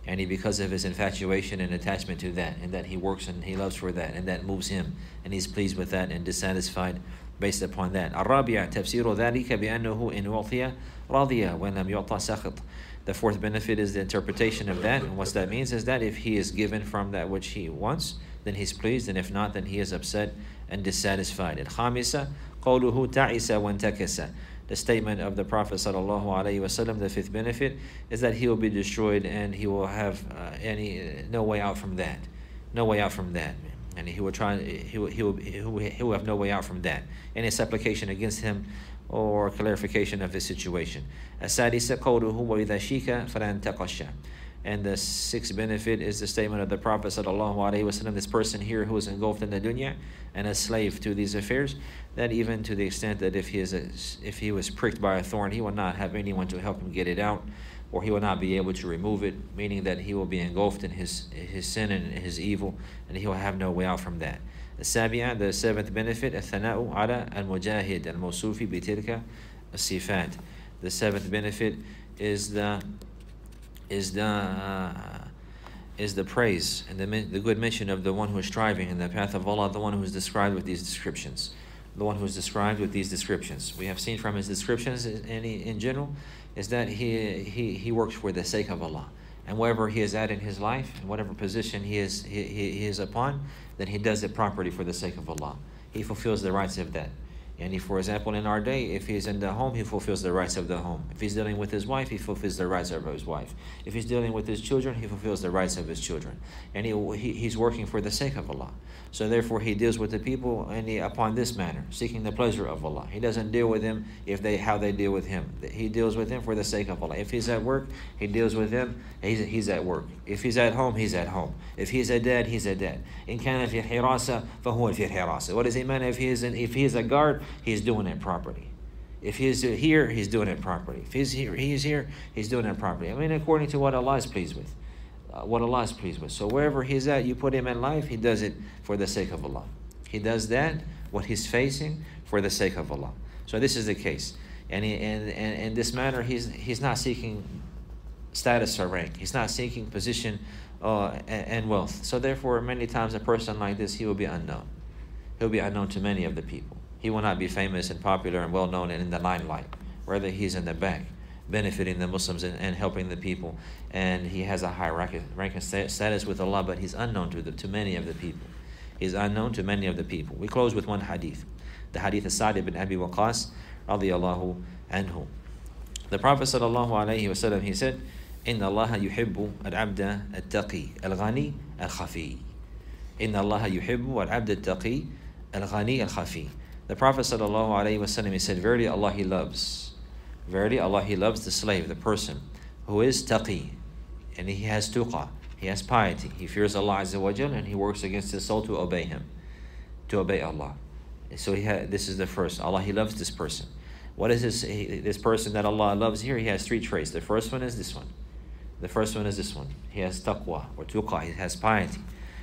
S1: And he, because of his infatuation and attachment to that, and that he works and he loves for that, and that moves him, and he's pleased with that and dissatisfied based upon that. الرابع تفسير ذلك بأنه إن أعطي رضي وإن لم يعطى سخط. The fourth benefit is the interpretation of that, and what that means is that if he is given from that which he wants, then he's pleased, and if not, then he is upset and dissatisfied. الخامسة قوله تعس وانتكس. The statement of the Prophet sallallahu alaihi wasallam, the fifth benefit, is that he will be destroyed and he will have uh, any uh, no way out from that, no way out from that, and he will try he will he will he will, he will have no way out from that. Any supplication against him or clarification of his situation. السادسة قوله وإذا شيك فلا تقش. And the sixth benefit is the statement of the Prophet sallallahu alaihi wasallam, this person here who is engulfed in the dunya and a slave to these affairs, that even to the extent that if he is a, if he was pricked by a thorn, he will not have anyone to help him get it out, or he will not be able to remove it, meaning that he will be engulfed in his his sin and his evil, and he will have no way out from that. السابعة, the seventh benefit, الثناء على المجاهد الموصوف بتلك الصفات. The seventh benefit is the is the uh, is the praise and the the good mention of the one who is striving in the path of Allah, the one who is described with these descriptions, the one who is described with these descriptions. We have seen from his descriptions in, in general is that he he he works for the sake of Allah, and wherever he is at in his life, and whatever position he is he, he, he is upon, then he does it properly for the sake of Allah. He fulfills the rights of that. And he, for example, in our day, if he's in the home, he fulfills the rights of the home. If he's dealing with his wife, he fulfills the rights of his wife. If he's dealing with his children, he fulfills the rights of his children. And he, he he's working for the sake of Allah. So therefore, he deals with the people and he, upon this manner, seeking the pleasure of Allah. He doesn't deal with them if they how they deal with him. He deals with them for the sake of Allah. If he's at work, he deals with them. He's he's at work. If he's at home, he's at home. If he's a dad, he's a dad. إن كان في الحراسة فهو في الحراسة. What does he mean? If he is in, if he is a guard, he's doing it properly. If he's here, he's doing it properly. If he's here, he's here, he's doing it properly. I mean, according to what Allah is pleased with. Uh, what Allah is pleased with. So wherever he's at, you put him in life, he does it for the sake of Allah. He does that, what he's facing, for the sake of Allah. So this is the case. And he, and, and in this manner, he's he's not seeking status or rank. He's not seeking position uh, and, and wealth. So therefore, many times a person like this, he will be unknown. He'll be unknown to many of the people. He will not be famous and popular and well-known and in the limelight. Rather, he's in the back, benefiting the Muslims and, and helping the people. And he has a high rank, rank and status with Allah, but he's unknown to the, to many of the people. He's unknown to many of the people. We close with one hadith. The hadith of Sa'd ibn Abi Waqqas, radiyallahu anhu. The Prophet sallallahu alayhi wa sallam, he said, إِنَّ اللَّهَ يُحِبُّ الْعَبْدَ التَّقِي الْغَنِي الْخَفِي. إِنَّ اللَّهَ يُحِبُّ الْعَبْدَ التَّقِي الْغَنِي الْخَفِي. The Prophet sallallahu alayhi wa sallam, he said, verily Allah he loves. Verily Allah he loves the slave, the person who is taqi, and he has tuqa, he has piety, he fears Allah Azza wa Jal, and he works against his soul to obey him, to obey Allah. So he ha- this is the first. Allah he loves this person. What is this? He, this person that Allah loves here? He has three traits. The first one is this one. The first one is this one. He has taqwa or tuqa. He has piety.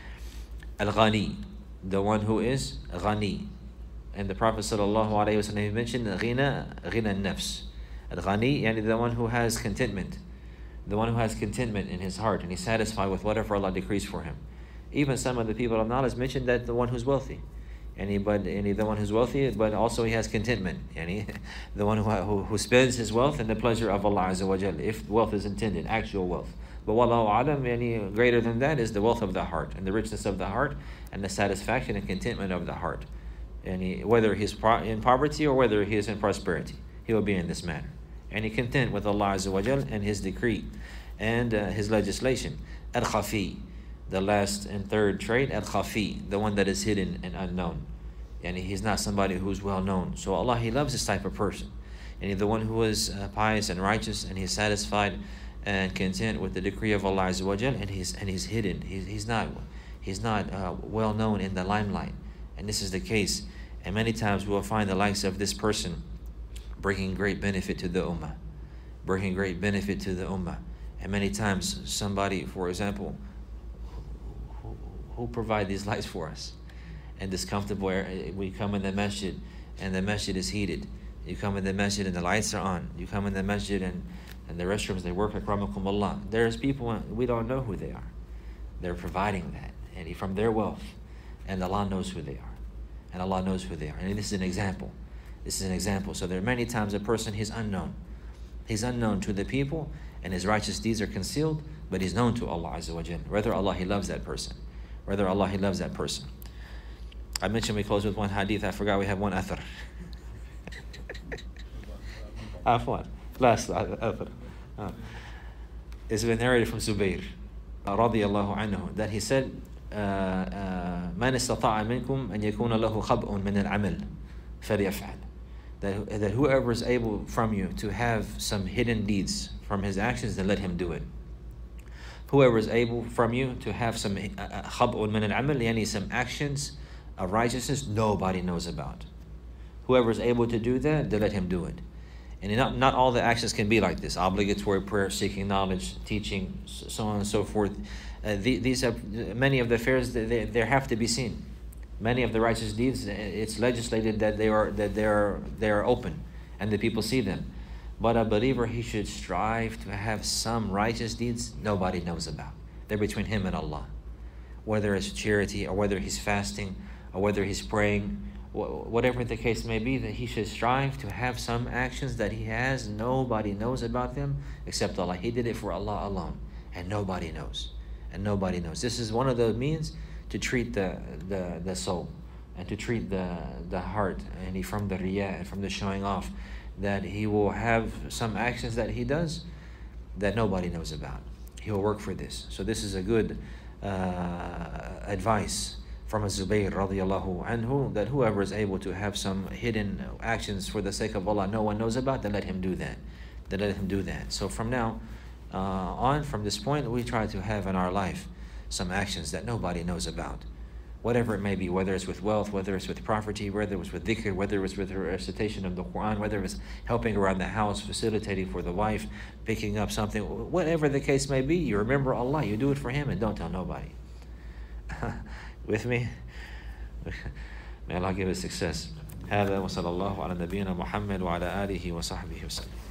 S1: Al-Ghani, the one who is Ghani. And the Prophet sallallahu alaihi wasallam mentioned Ghina, Ghina nafs. Al-Ghani, yani the one who has contentment. The one who has contentment in his heart and he's satisfied with whatever Allah decrees for him. Even some of the people of knowledge mentioned that the one who's wealthy. And he, but and he, the one who's wealthy, but also he has contentment. And he, the one who, who who spends his wealth in the pleasure of Allah Azza wa Jal, if wealth is intended, actual wealth. But wallahu alam, any greater than that is the wealth of the heart and the richness of the heart and the satisfaction and contentment of the heart. And he, whether he's pro- in poverty or whether he is in prosperity, he will be in this manner. And he content with Allah Azza wa Jal and His decree and uh, His legislation. Al-Khafi, the last and third trait, Al-Khafi, the one that is hidden and unknown. And he's not somebody who's well known. So Allah, He loves this type of person. And He's the one who is uh, pious and righteous, and He's satisfied and content with the decree of Allah Azza wa Jal, and He's and He's hidden. He's he's not he's not uh, well known in the limelight. And this is the case. And many times we will find the likes of this person bringing great benefit to the ummah, bringing great benefit to the ummah. And many times somebody, for example, who, who provide these lights for us, and this comfortable air, we come in the masjid and the masjid is heated. You come in the masjid and the lights are on. You come in the masjid and and the restrooms they work, akramakum Allah. There's people, we don't know who they are. They're providing that, and from their wealth, and Allah knows who they are. And Allah knows who they are. And this is an example. This is an example. So there are many times a person, he's unknown. He's unknown to the people, and his righteous deeds are concealed, but he's known to Allah Azza wa Jal. Whether Allah, He loves that person. Whether Allah, He loves that person. I mentioned we close with one hadith. I forgot we have one athar. Afwan. Last athar. Uh, it's been narrated from Zubayr radiyallahu anhu that he said, "Man istata'a minkum an yakuna lahu khab'un min al-amal falyaf'al." That that whoever is able from you to have some hidden deeds from his actions, then let him do it. Whoever is able from you to have some khab'un min al-amal, yani some actions of righteousness nobody knows about. Whoever is able to do that, then let him do it. And not, not all the actions can be like this. Obligatory prayer, seeking knowledge, teaching, so on and so forth. Uh, the, these are many of the affairs, they, they have to be seen. Many of the righteous deeds, it's legislated that they are that they are they are open and the people see them. But a believer, he should strive to have some righteous deeds nobody knows about. They're between him and Allah. Whether it's charity, or whether he's fasting, or whether he's praying, whatever the case may be, that he should strive to have some actions that he has, nobody knows about them except Allah. He did it for Allah alone, and nobody knows. And nobody knows. This is one of the means to treat the, the, the soul, and to treat the, the heart, and he, from the riyah, and from the showing off, that he will have some actions that he does that nobody knows about. He will work for this. So this is a good uh, advice from a Zubayr radiallahu anhu, that whoever is able to have some hidden actions for the sake of Allah no one knows about, then let him do that. Then let him do that. So from now uh, on, from this point, we try to have in our life some actions that nobody knows about. Whatever it may be, whether it's with wealth, whether it's with property, whether it's with dhikr, whether it's with the recitation of the Quran, whether it's helping around the house, facilitating for the wife, picking up something, whatever the case may be, you remember Allah, you do it for Him, and don't tell nobody. With me? May Allah give us success. هذا وصلى الله على نبينا محمد وعلى آله وصحبه وسلم.